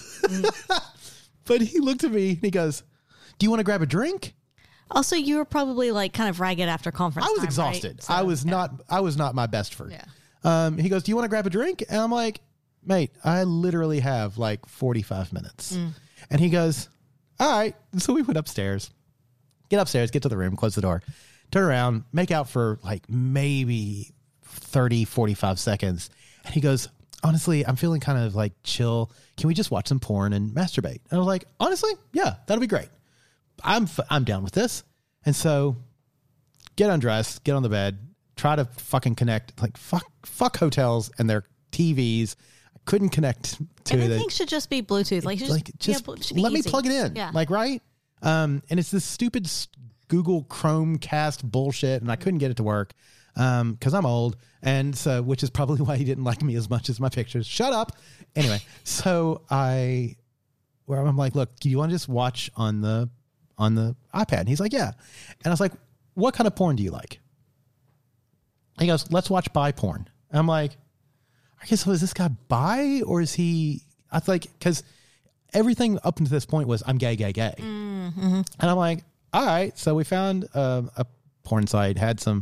But he looked at me and he goes, do you want to grab a drink? Also, you were probably like kind of ragged after conference. I was time, exhausted. Right? So, I was not my best for. Yeah. He goes, do you want to grab a drink? And I'm like, mate, I literally have like 45 minutes. And he goes, all right. So we went upstairs. Get upstairs, get to the room, close the door, turn around, make out for like maybe 30, 45 seconds. And he goes, honestly, I'm feeling kind of like chill. Can we just watch some porn and masturbate? And I was like, honestly, yeah, that'll be great. I'm down with this. And so get undressed, get on the bed, try to fucking connect. Like fuck hotels and their TVs. I couldn't connect to Everything should just be Bluetooth. Like just let me plug it in. Yeah. Like, right? And it's this stupid Google Chromecast bullshit, and I couldn't get it to work because I'm old, and so which is probably why he didn't like me as much as my pictures. Shut up. Anyway, so I'm like, look, do you want to just watch on the iPad? And he's like, yeah. And I was like, what kind of porn do you like? He goes, let's watch bi porn. And I'm like, okay, so is this guy bi or is he, I like, because everything up until this point was I'm gay. Mm-hmm. And I'm like, all right. So we found a porn site, had some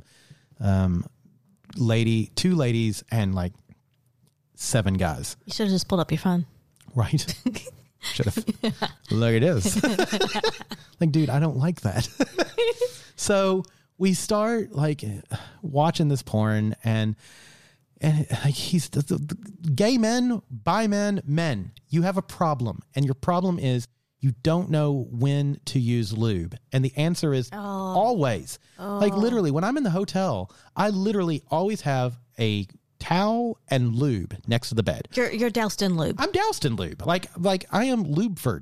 two ladies and like 7 guys. You should have just pulled up your phone. Right. Should have. Look at this. Like, dude, I don't like that. So we start like watching this porn and like he's the gay men, bi men, you have a problem. And your problem is you don't know when to use lube. And the answer is always. Like literally when I'm in the hotel, I literally always have a towel and lube next to the bed. You're doused in lube. I'm doused in lube. Like I am Lubeford.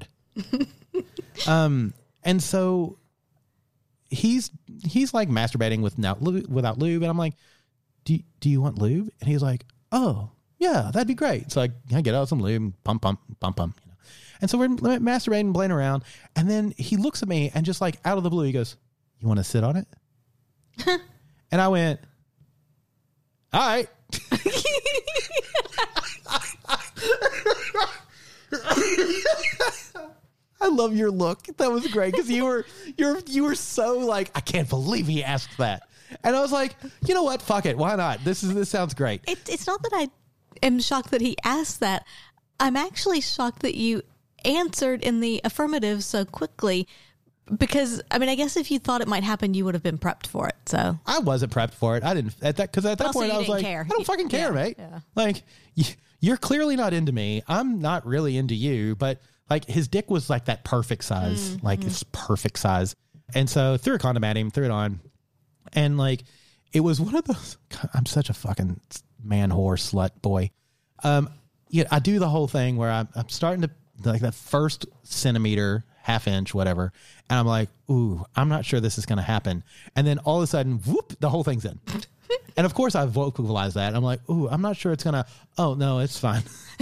And so he's like masturbating without lube. And I'm like, do you want lube? And he's like, oh yeah, that'd be great. So I get out some lube and pump, you know. And so we're masturbating, playing around. And then he looks at me and just like out of the blue, he goes, you want to sit on it? And I went, all right. I love your look. That was great because you were so like, I can't believe he asked that. And I was like, you know what? Fuck it. Why not? This sounds great. It's not that I am shocked that he asked that. I'm actually shocked that you answered in the affirmative so quickly. Because, I mean, I guess if you thought it might happen, you would have been prepped for it. So I wasn't prepped for it. I didn't because at that point I was like, care. I don't fucking care, mate. Yeah. Like you're clearly not into me. I'm not really into you. But like his dick was like that perfect size, like it's perfect size. And so threw a condom at him, threw it on, and like it was one of those. I'm such a fucking man whore slut boy. Yeah, I do the whole thing where I'm starting to like that first centimeter, half inch, whatever. And I'm like, ooh, I'm not sure this is going to happen. And then all of a sudden, whoop, the whole thing's in. And of course I vocalized that. I'm like, ooh, I'm not sure it's going to, oh no, it's fine.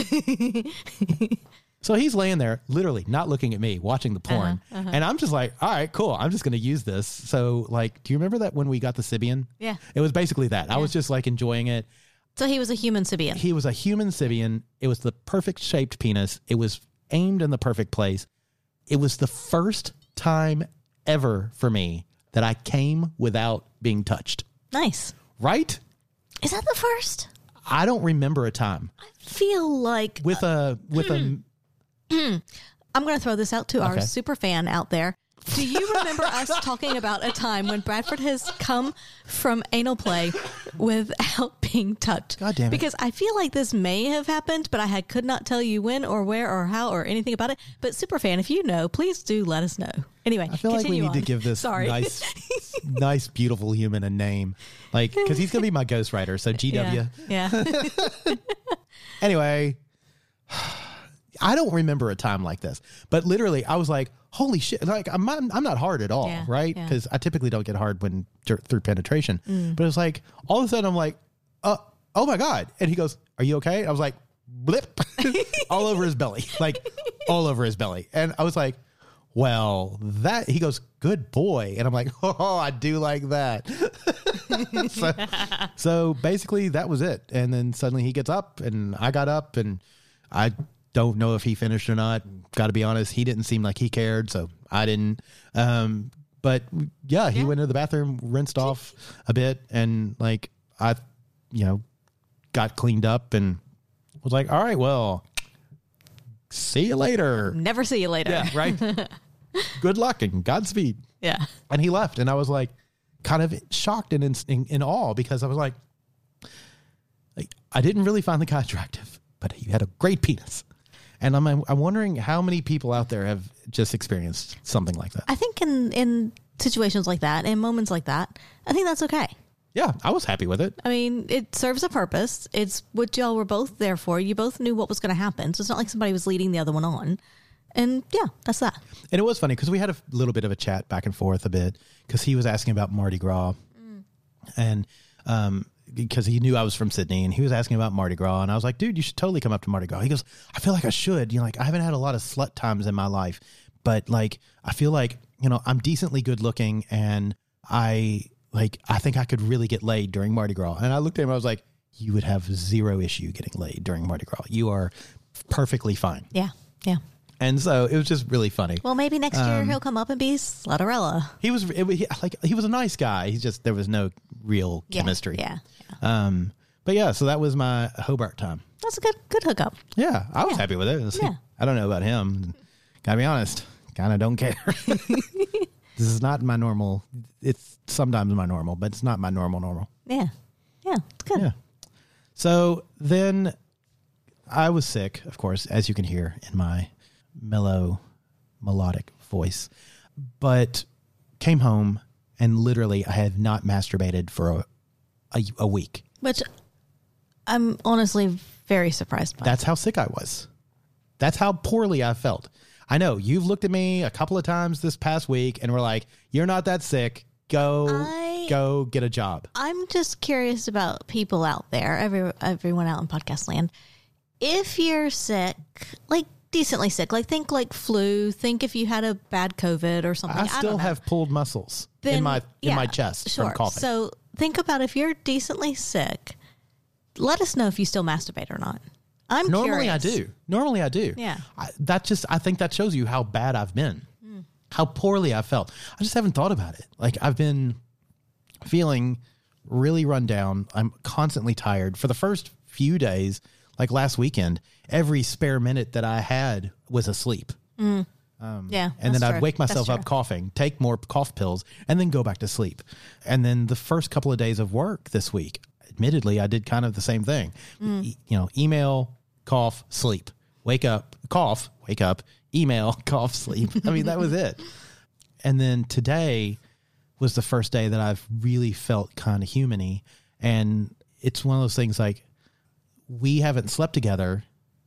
So he's laying there literally not looking at me, watching the porn. And I'm just like, all right, cool. I'm just going to use this. So like, do you remember that when we got the Sybian? Yeah. It was basically that. I was just like enjoying it. So he was a human Sybian. He was a human Sybian. It was the perfect shaped penis. It was aimed in the perfect place. It was the first time ever for me that I came without being touched. Nice. Right? Is that the first? I don't remember a time. I feel like I'm going to throw this out to our super fan out there. Do you remember us talking about a time when Bradford has come from anal play without being touched? God damn it. Because I feel like this may have happened, but I could not tell you when or where or how or anything about it. But Superfan, if you know, please do let us know. Anyway, I feel like we need to give this nice, beautiful human a name. Like, because he's going to be my ghostwriter. So GW. Yeah. Anyway, I don't remember a time like this. But literally, I was like, holy shit. Like, I'm not hard at all, right? Because I typically don't get hard when through penetration. But it's like, all of a sudden, I'm like, oh my God. And he goes, are you okay? I was like, blip. All over his belly. Like, all over his belly. And I was like, well, he goes, good boy. And I'm like, oh, I do like that. So basically, that was it. And then suddenly he gets up, and I got up, and I don't know if he finished or not. Got to be honest, he didn't seem like he cared, so I didn't. But yeah, he went into the bathroom, rinsed off a bit, and like I, got cleaned up and was like, all right, well, see you later. Never see you later. Yeah, right. Good luck and Godspeed. Yeah. And he left, and I was like, kind of shocked and in awe because I was like, I didn't really find the guy attractive, but he had a great penis. And I'm wondering how many people out there have just experienced something like that. I think in situations like that, in moments like that, I think that's okay. Yeah, I was happy with it. I mean, it serves a purpose. It's what y'all were both there for. You both knew what was going to happen. So it's not like somebody was leading the other one on. And yeah, that's that. And it was funny because we had a little bit of a chat back and forth a bit because he was asking about Mardi Gras. And because he knew I was from Sydney, and he was asking about Mardi Gras, and I was like, dude, you should totally come up to Mardi Gras. He goes, I feel like I should. Like, I haven't had a lot of slut times in my life, but like, I feel like, I'm decently good looking, and I think I could really get laid during Mardi Gras. And I looked at him, I was like, you would have zero issue getting laid during Mardi Gras. You are perfectly fine. Yeah. Yeah. And so it was just really funny. Well, maybe next year he'll come up and be Slutterella. He was a nice guy. He's just, there was no real chemistry. Yeah. But yeah, so that was my Hobart time. That's a good hookup. Yeah, I was happy with it. Yeah. I don't know about him. Gotta be honest, kind of don't care. This is not my normal. It's sometimes my normal, but it's not my normal. Yeah. Yeah. It's good. Yeah. So then I was sick, of course, as you can hear in my mellow, melodic voice, but came home and literally I had not masturbated for a week. Which I'm honestly very surprised by. That's how sick I was. That's how poorly I felt. I know you've looked at me a couple of times this past week and were like, you're not that sick. Go get a job. I'm just curious about people out there, everyone out in podcast land. If you're sick, like decently sick, like think like flu, think if you had a bad COVID or something. I still have pulled muscles in my chest from coughing. So think about if you're decently sick, let us know if you still masturbate or not. I'm Normally curious. Normally I do. Yeah. I think that shows you how bad I've been, how poorly I felt. I just haven't thought about it. Like I've been feeling really run down. I'm constantly tired. For the first few days, like last weekend, every spare minute that I had was asleep. Yeah. And then I'd wake myself up coughing, take more cough pills, and then go back to sleep. And then the first couple of days of work this week, admittedly, I did kind of the same thing. Email, cough, sleep, wake up, cough, wake up, email, cough, sleep. I mean, that was it. And then today was the first day that I've really felt kind of human-y. And it's one of those things like we haven't slept together,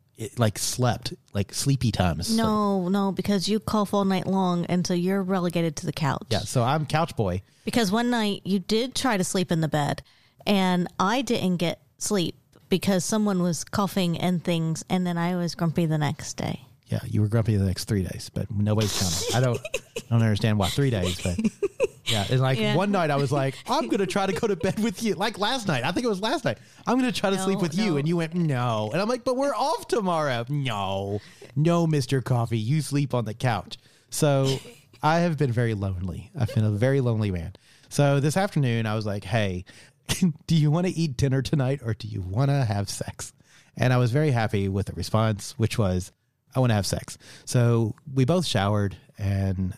sleepy times. No, because you cough all night long until you're relegated to the couch. Yeah, so I'm couch boy. Because one night you did try to sleep in the bed and I didn't get sleep because someone was coughing and things, and then I was grumpy the next day. Yeah, you were grumpy the next 3 days, but nobody's counting. I don't understand why 3 days, but yeah, it's like one night I was like, I'm going to try to go to bed with you. Like last night, I think it was last night. I'm going to try to sleep with you, and you went, no. And I'm like, but we're off tomorrow. No, Mr. Coffee, you sleep on the couch. So I have been very lonely. I've been a very lonely man. So this afternoon I was like, hey, do you want to eat dinner tonight or do you want to have sex? And I was very happy with the response, which was, I want to have sex. So we both showered and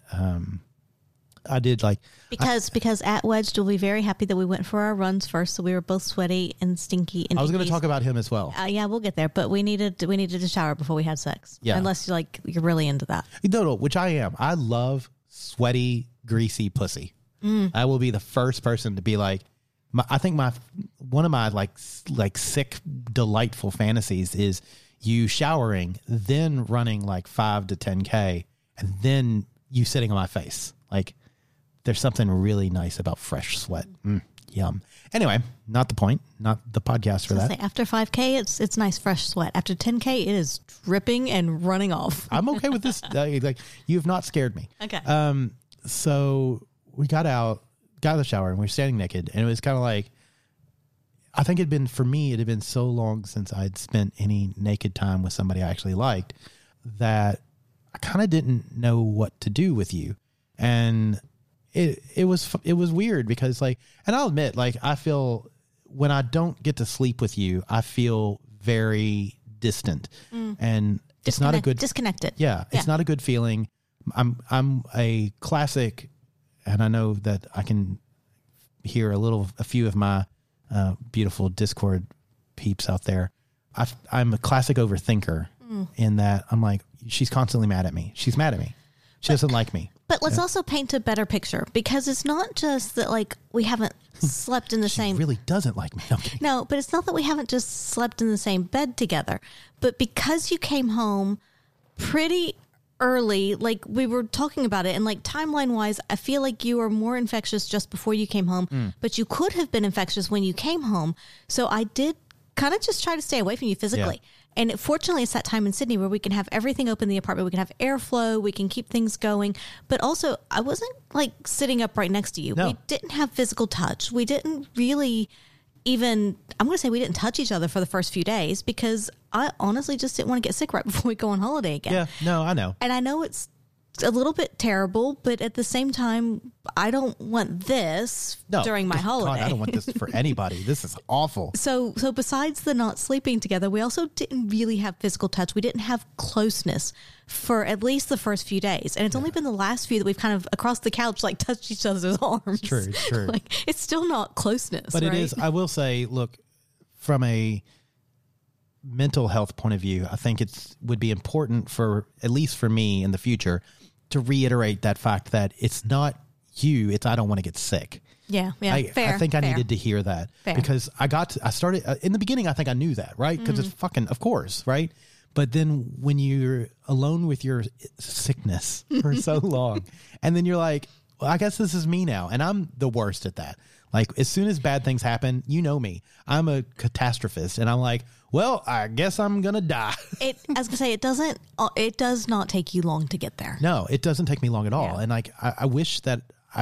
I did because at Wedged we'll be very happy that we went for our runs first, so we were both sweaty and stinky. And I was going to talk about him as well. Yeah, we'll get there, but we needed to shower before we had sex. Yeah, unless you're really into that. No, which I am. I love sweaty, greasy pussy. I will be the first person to be like, I think one of my like sick, delightful fantasies is you showering, then running like 5 to 10K, and then you sitting on my face. Like there's something really nice about fresh sweat. Yum. Anyway, not the point, not the podcast for that. Say, after 5K, it's nice fresh sweat. After 10K, it is dripping and running off. I'm okay with this. Like you have not scared me. Okay. So we got out of the shower and we were standing naked, and it was kind of like, I think it had been so long since I'd spent any naked time with somebody I actually liked that I kind of didn't know what to do with you. And it was weird because and I'll admit, I feel when I don't get to sleep with you, I feel very distant and it's not a good disconnected. Yeah. It's not a good feeling. I'm a classic, and I know that I can hear a few of my beautiful Discord peeps out there. I'm a classic overthinker in that I'm like, she's constantly mad at me. She's mad at me. She doesn't like me. But let's also paint a better picture, because it's not just that we haven't slept in the same. She really doesn't like me. No, but it's not that we haven't just slept in the same bed together, but because you came home pretty early, we were talking about it, and timeline wise, I feel like you were more infectious just before you came home, but you could have been infectious when you came home. So I did kind of just try to stay away from you physically. Yeah. And fortunately, it's that time in Sydney where we can have everything open in the apartment. We can have airflow. We can keep things going. But also, I wasn't sitting up right next to you. No. We didn't have physical touch. We didn't really even, I'm going to say we didn't touch each other for the first few days because I honestly just didn't want to get sick right before we go on holiday again. Yeah, no, I know. And I know it's a little bit terrible, but at the same time, I don't want this during my holiday. God, I don't want this for anybody. This is awful. So besides the not sleeping together, we also didn't really have physical touch. We didn't have closeness for at least the first few days. And it's only been the last few that we've kind of across the couch, like touched each other's arms. It's true. Like it's still not closeness. But right? it is, I will say, look, from a mental health point of view, I think would be important for, at least for me in the future, to reiterate that fact that it's not you, it's I don't want to get sick. Yeah. Fair. I think I needed to hear that because I started in the beginning. I think I knew that, right? Because it's fucking, of course, right? But then when you're alone with your sickness for so long, and then you're like, well, I guess this is me now, and I'm the worst at that. Like as soon as bad things happen, you know me, I'm a catastrophist, and I'm like, well, I guess I'm gonna die. I was gonna say it does not take you long to get there. No, it doesn't take me long at all. Yeah. And like, I wish that I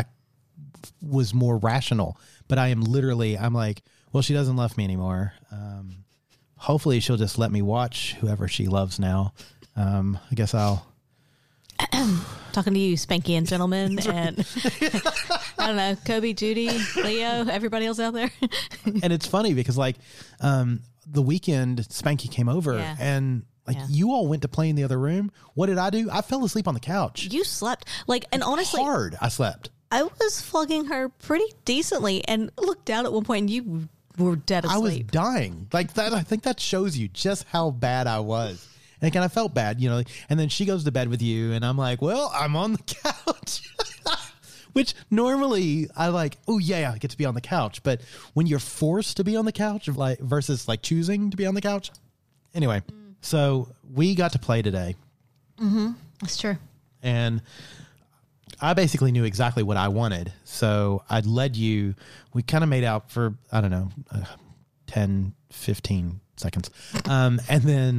was more rational, but I'm like, well, she doesn't love me anymore. Hopefully she'll just let me watch whoever she loves now. I guess I'll. Talking to you, Spanky and gentlemen, and I don't know, Kobe, Judy, Leo, everybody else out there. And it's funny because like, the weekend Spanky came over and like you all went to play in the other room. What did I do? I fell asleep on the couch. You slept and honestly hard. I slept. I was flogging her pretty decently and looked down at one point and you were dead asleep. I was dying like that. I think that shows you just how bad I was. And again, I felt bad, you know, and then she goes to bed with you and I'm like, well, I'm on the couch. Which normally I like, oh yeah, I get to be on the couch. But when you're forced to be on the couch like versus like choosing to be on the couch. Anyway, so we got to play today. Mm-hmm. That's true. And I basically knew exactly what I wanted. So I led you. We kind of made out for, I don't know, 10, 15 seconds. And then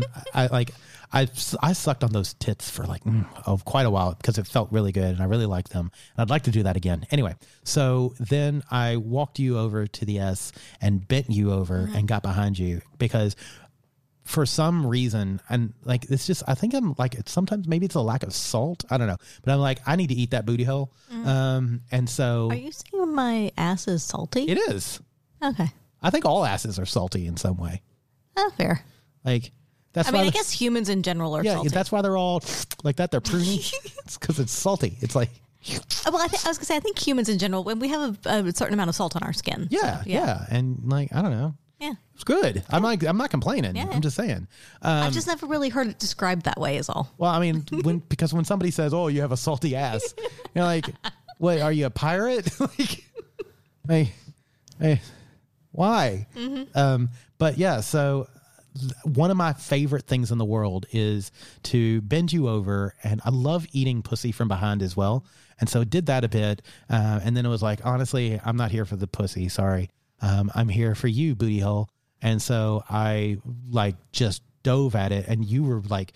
I sucked on those tits for like quite a while because it felt really good and I really liked them. And I'd like to do that again. Anyway, so then I walked you over to the S and bent you over and got behind you because for some reason, and like, it's just, I think I'm like, it's sometimes maybe it's a lack of salt. I don't know. But I'm like, I need to eat that booty hole. And so. Are you saying my ass is salty? It is. Okay. I think all asses are salty in some way. Oh, fair. Like, that's I guess humans in general are salty. Yeah, that's why they're all like that. They're pruny. It's because it's salty. It's like. Well, I was going to say, I think humans in general, when we have a certain amount of salt on our skin. Yeah. And like, I don't know. Yeah. It's good. Yeah. I'm not complaining. Yeah. I'm just saying. I've just never really heard it described that way is all. Well, I mean, because when somebody says, oh, you have a salty ass, you're like, what, are you a pirate? like, hey, why? Mm-hmm. But yeah, so one of my favorite things in the world is to bend you over, and I love eating pussy from behind as well. And so did that a bit. And then it was like, honestly, I'm not here for the pussy. Sorry. I'm here for you, booty hole. And so I like just dove at it, and you were like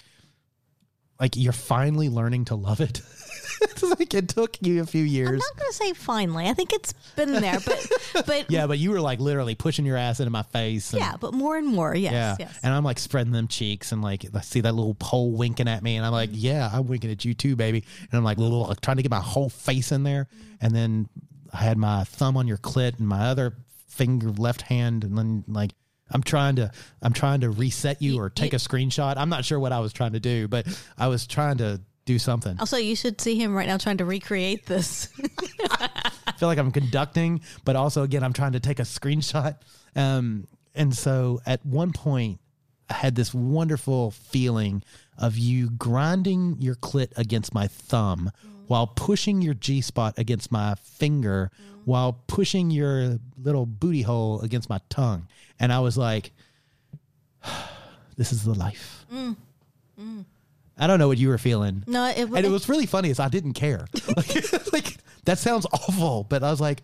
you're finally learning to love it. It's like it took you a few years. I'm not going to say finally. I think it's been there, but yeah, but you were like literally pushing your ass into my face. Yeah, but more and more. Yes. And I'm like spreading them cheeks and like, I see that little pole winking at me, and I'm like, yeah, I'm winking at you too, baby. And I'm like trying to get my whole face in there. And then I had my thumb on your clit and my other finger, left hand, and then like I'm trying to reset you or take a screenshot. I'm not sure what I was trying to do, but I was trying to do something. Also, you should see him right now trying to recreate this. I feel like I'm conducting, but also again I'm trying to take a screenshot. And so at one point I had this wonderful feeling of you grinding your clit against my thumb while pushing your G-spot against my finger while pushing your little booty hole against my tongue. And I was like, this is the life. I don't know what you were feeling. No, and it was really funny is I didn't care. like that sounds awful, but I was like,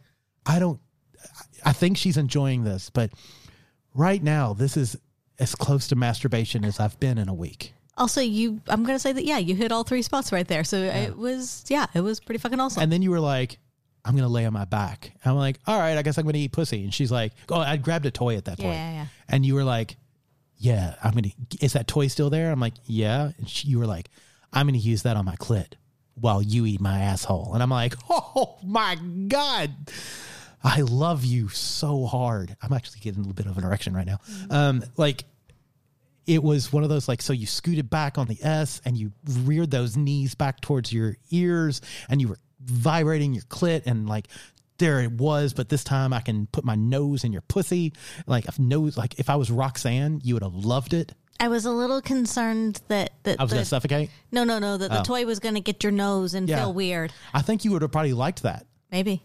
I think she's enjoying this, but right now this is as close to masturbation as I've been in a week. Also, I'm going to say that, you hit all three spots right there. So it was pretty fucking awesome. And then you were like, I'm going to lay on my back. And I'm like, all right, I guess I'm going to eat pussy. And she's like, oh, I grabbed a toy at that point. Yeah. And you were like, yeah, is that toy still there? I'm like, yeah. And you were like, I'm going to use that on my clit while you eat my asshole. And I'm like, oh my God, I love you so hard. I'm actually getting a little bit of an erection right now. Like, it was one of those, like, so you scooted back on the S and you reared those knees back towards your ears and you were vibrating your clit and like, there it was. But this time I can put my nose in your pussy. Like if I was Roxanne, you would have loved it. I was a little concerned that I was going to suffocate. No, that the toy was going to get your nose and feel weird. I think you would have probably liked that. Maybe.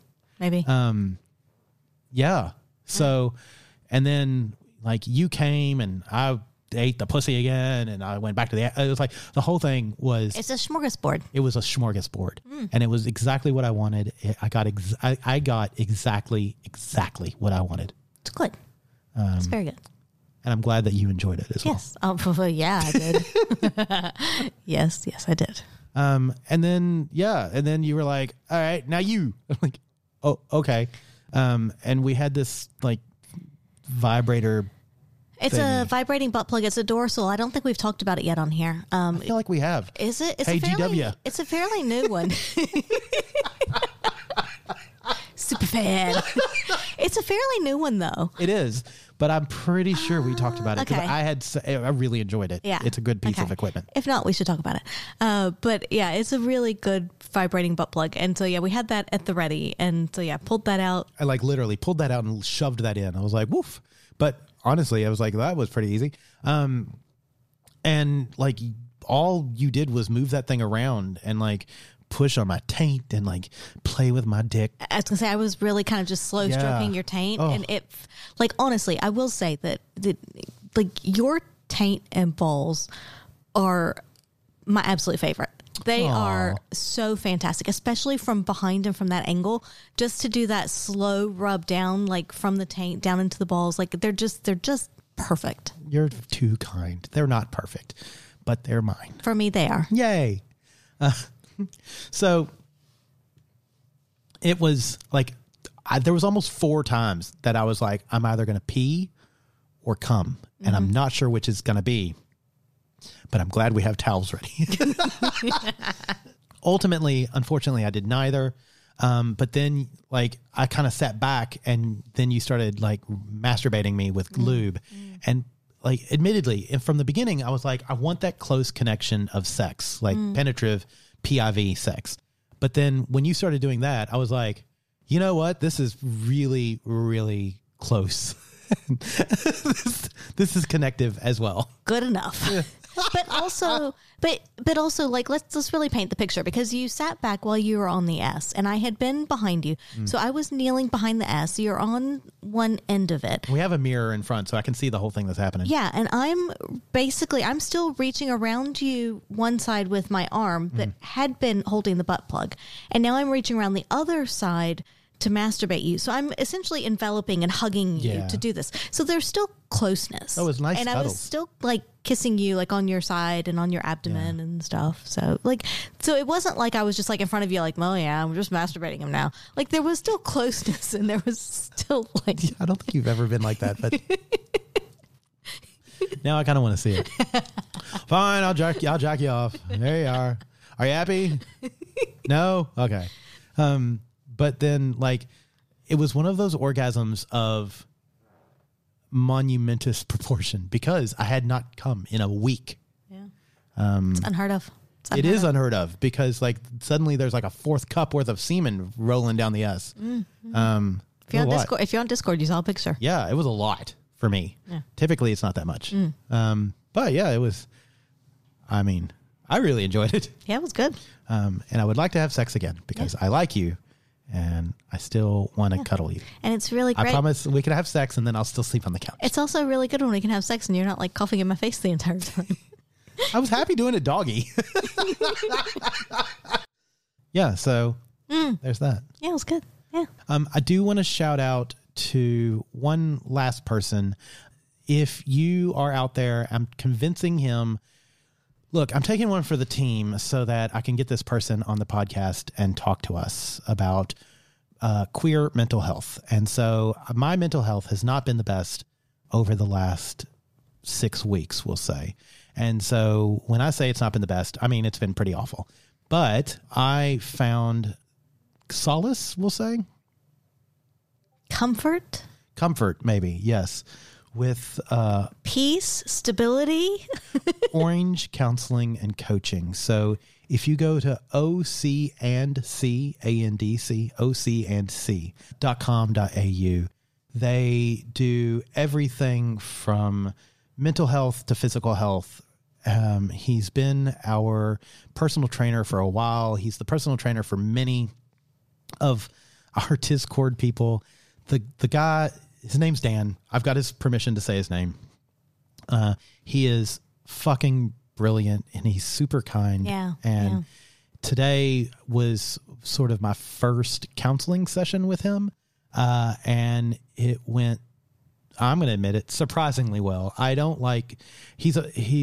Yeah. So, and then like you came and I ate the pussy again and I went back to it was like the whole thing was. It's a smorgasbord. It was a smorgasbord and it was exactly what I wanted. I got exactly what I wanted. It's good. It's very good. And I'm glad that you enjoyed it as well. Yes. Yeah, I did. yes, I did. And then you were like, all right, now you. I'm like, oh, okay. And we had this like vibrator. It's a vibrating butt plug. It's a Dorsal. I don't think we've talked about it yet on here. I feel like we have. Is it? Hey, GW. It's a fairly new one. Super fan. It's a fairly new one, though. It is, but I'm pretty sure we talked about it because okay. I really enjoyed it. Yeah. It's a good piece of equipment. If not, we should talk about it. But yeah, it's a really good vibrating butt plug. And so, yeah, we had that at the ready. And so, yeah, pulled that out. I like literally pulled that out and shoved that in. I was like, woof. But honestly, I was like, that was pretty easy. And like all you did was move that thing around and like push on my taint and like play with my dick. I was gonna say I was really kind of just slow stroking your taint, and it, like, honestly, I will say that like your taint and balls are my absolute favorite. They are so fantastic, especially from behind and from that angle. Just to do that slow rub down, like from the taint down into the balls, like they're just perfect. You're too kind. They're not perfect, but they're mine. For me, they are. Yay. So it was like, there was almost 4 times that I was like, I'm either going to pee or come, and I'm not sure which is going to be, but I'm glad we have towels ready. Ultimately, unfortunately, I did neither. But then like I kind of sat back and then you started like masturbating me with lube. And like, admittedly, and from the beginning, I was like, I want that close connection of sex, like penetrative PIV sex. But then when you started doing that, I was like, you know what? This is really, really close. This is connective as well. Good enough. But also, like, let's really paint the picture, because you sat back while you were on the S and I had been behind you. So I was kneeling behind the S. You're on one end of it. We have a mirror in front so I can see the whole thing that's happening. Yeah. And I'm still reaching around you one side with my arm that had been holding the butt plug. And now I'm reaching around the other side to masturbate you. So I'm essentially enveloping and hugging you to do this. So there's still closeness. Oh, it was nice. And cuddles. I was still like kissing you like on your side and on your abdomen and stuff. So it wasn't like I was just like in front of you like, oh yeah, I'm just masturbating him now. Like there was still closeness and there was still like. I don't think you've ever been like that, but now I kind of want to see it. Fine, I'll jack you off. There you are. Are you happy? No? Okay. But then, like, it was one of those orgasms of monumentous proportion because I had not come in a week. Yeah. It's unheard of. It is unheard of because, like, suddenly there's like a 4th cup worth of semen rolling down the S. If you're on Discord, you saw a picture. Yeah, it was a lot for me. Yeah. Typically, it's not that much. But yeah, it was. I mean, I really enjoyed it. Yeah, it was good. And I would like to have sex again because I like you. And I still want to cuddle you. And it's really great. I promise we can have sex and then I'll still sleep on the couch. It's also really good when we can have sex and you're not like coughing in my face the entire time. I was happy doing it doggy. Yeah, so there's that. Yeah, it was good. Yeah. I do want to shout out to one last person. If you are out there, I'm convincing him. Look, I'm taking one for the team so that I can get this person on the podcast and talk to us about queer mental health. And so my mental health has not been the best over the last 6 weeks, we'll say. And so when I say it's not been the best, I mean, it's been pretty awful. But I found solace, we'll say. Comfort, Maybe, yes. With peace, stability. Orange Counseling and Coaching. So if you go to ocandc.com.au, they do everything from mental health to physical health. He's been our personal trainer for a while. He's the personal trainer for many of our Discord people. The guy, his name's Dan. I've got his permission to say his name. He is fucking brilliant and he's super kind. Yeah. And today was sort of my first counseling session with him. And it went, I'm going to admit it, surprisingly well. I don't like, he's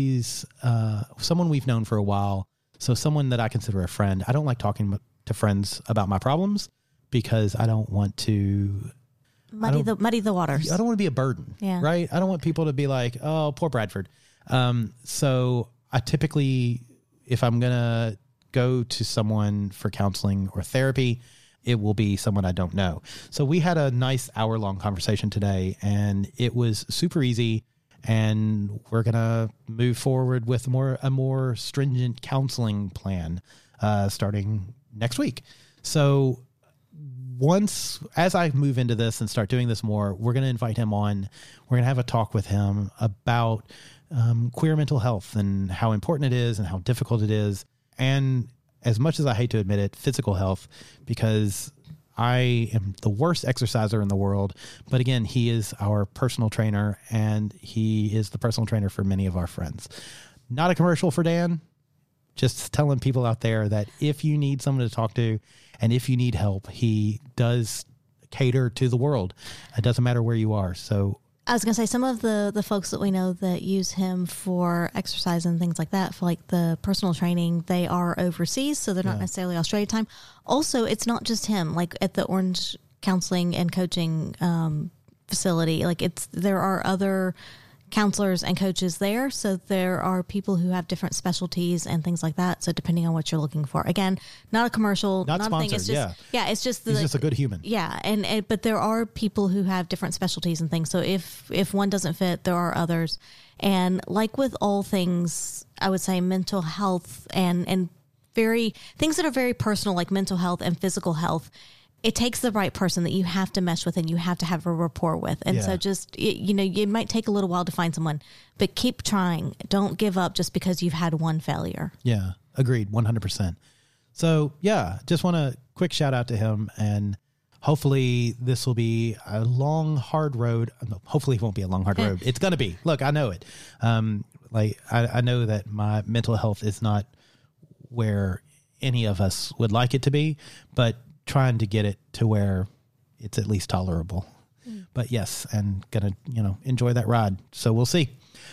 someone we've known for a while. So someone that I consider a friend. I don't like talking to friends about my problems because I don't want to Muddy the waters. I don't want to be a burden, right? I don't want people to be like, oh, poor Bradford. So I typically, if I'm going to go to someone for counseling or therapy, it will be someone I don't know. So we had a nice hour-long conversation today, and it was super easy, and we're going to move forward with a more stringent counseling plan starting next week. So as I move into this and start doing this more, we're going to invite him on. We're going to have a talk with him about queer mental health and how important it is and how difficult it is. And as much as I hate to admit it, physical health, because I am the worst exerciser in the world. But again, he is our personal trainer and he is the personal trainer for many of our friends. Not a commercial for Dan. Just telling people out there that if you need someone to talk to and if you need help, he does cater to the world. It doesn't matter where you are. So I was going to say some of the folks that we know that use him for exercise and things like that, for like the personal training, they are overseas, so they're not necessarily Australia time. Also, it's not just him. Like at the Orange Counseling and Coaching facility, like there are other counselors and coaches there. So there are people who have different specialties and things like that. So depending on what you're looking for, again, not a commercial, not sponsored. It's just, it's just he's just a good human. Yeah, and but there are people who have different specialties and things. So if one doesn't fit, there are others. And like with all things, I would say mental health and very things that are very personal, like mental health and physical health. It takes the right person that you have to mesh with and you have to have a rapport with. And so just, it might take a little while to find someone, but keep trying. Don't give up just because you've had one failure. Yeah, agreed. 100%. So just want a quick shout out to him, and hopefully this will be a long, hard road. Hopefully it won't be a long, hard road. It's going to be. Look, I know it. I know that my mental health is not where any of us would like it to be, but trying to get it to where it's at least tolerable. But yes, and gonna, enjoy that ride. So we'll see.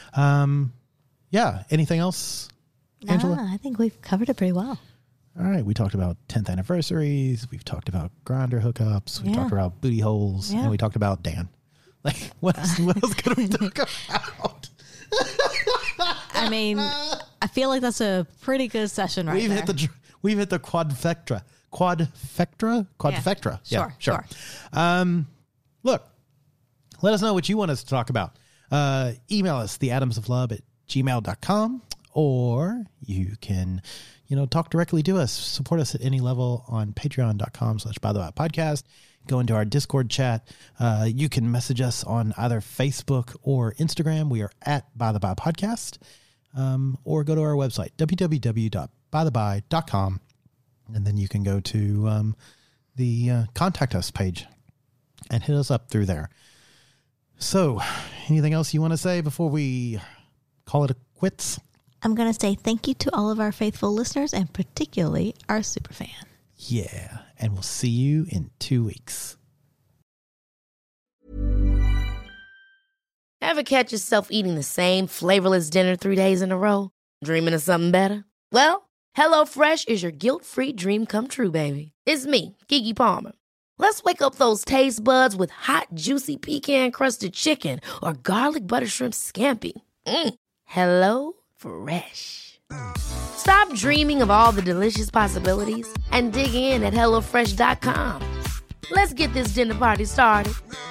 Anything else, Angela? I think we've covered it pretty well. All right. We talked about 10th anniversaries. We've talked about Grindr hookups. We talked about booty holes, and we talked about Dan. Like, what else could we talk about? I mean, I feel like that's a pretty good session We've hit the quadfecta. Quadfecta. Yeah, sure. Look, let us know what you want us to talk about. Email us, theatomsoflove@gmail.com, or you can, talk directly to us. Support us at any level on patreon.com/bythebye-podcast. Go into our Discord chat. You can message us on either Facebook or Instagram. We are at By the Bye Podcast. Or go to our website, www.bythebye.com. And then you can go to the contact us page and hit us up through there. So anything else you want to say before we call it a quits? I'm going to say thank you to all of our faithful listeners and particularly our superfan. Yeah. And we'll see you in 2 weeks. Ever catch yourself eating the same flavorless dinner 3 days in a row? Dreaming of something better? Well, HelloFresh is your guilt-free dream come true, baby. It's me, Keke Palmer. Let's wake up those taste buds with hot, juicy pecan-crusted chicken or garlic butter shrimp scampi. Hello Fresh. Stop dreaming of all the delicious possibilities and dig in at HelloFresh.com. Let's get this dinner party started.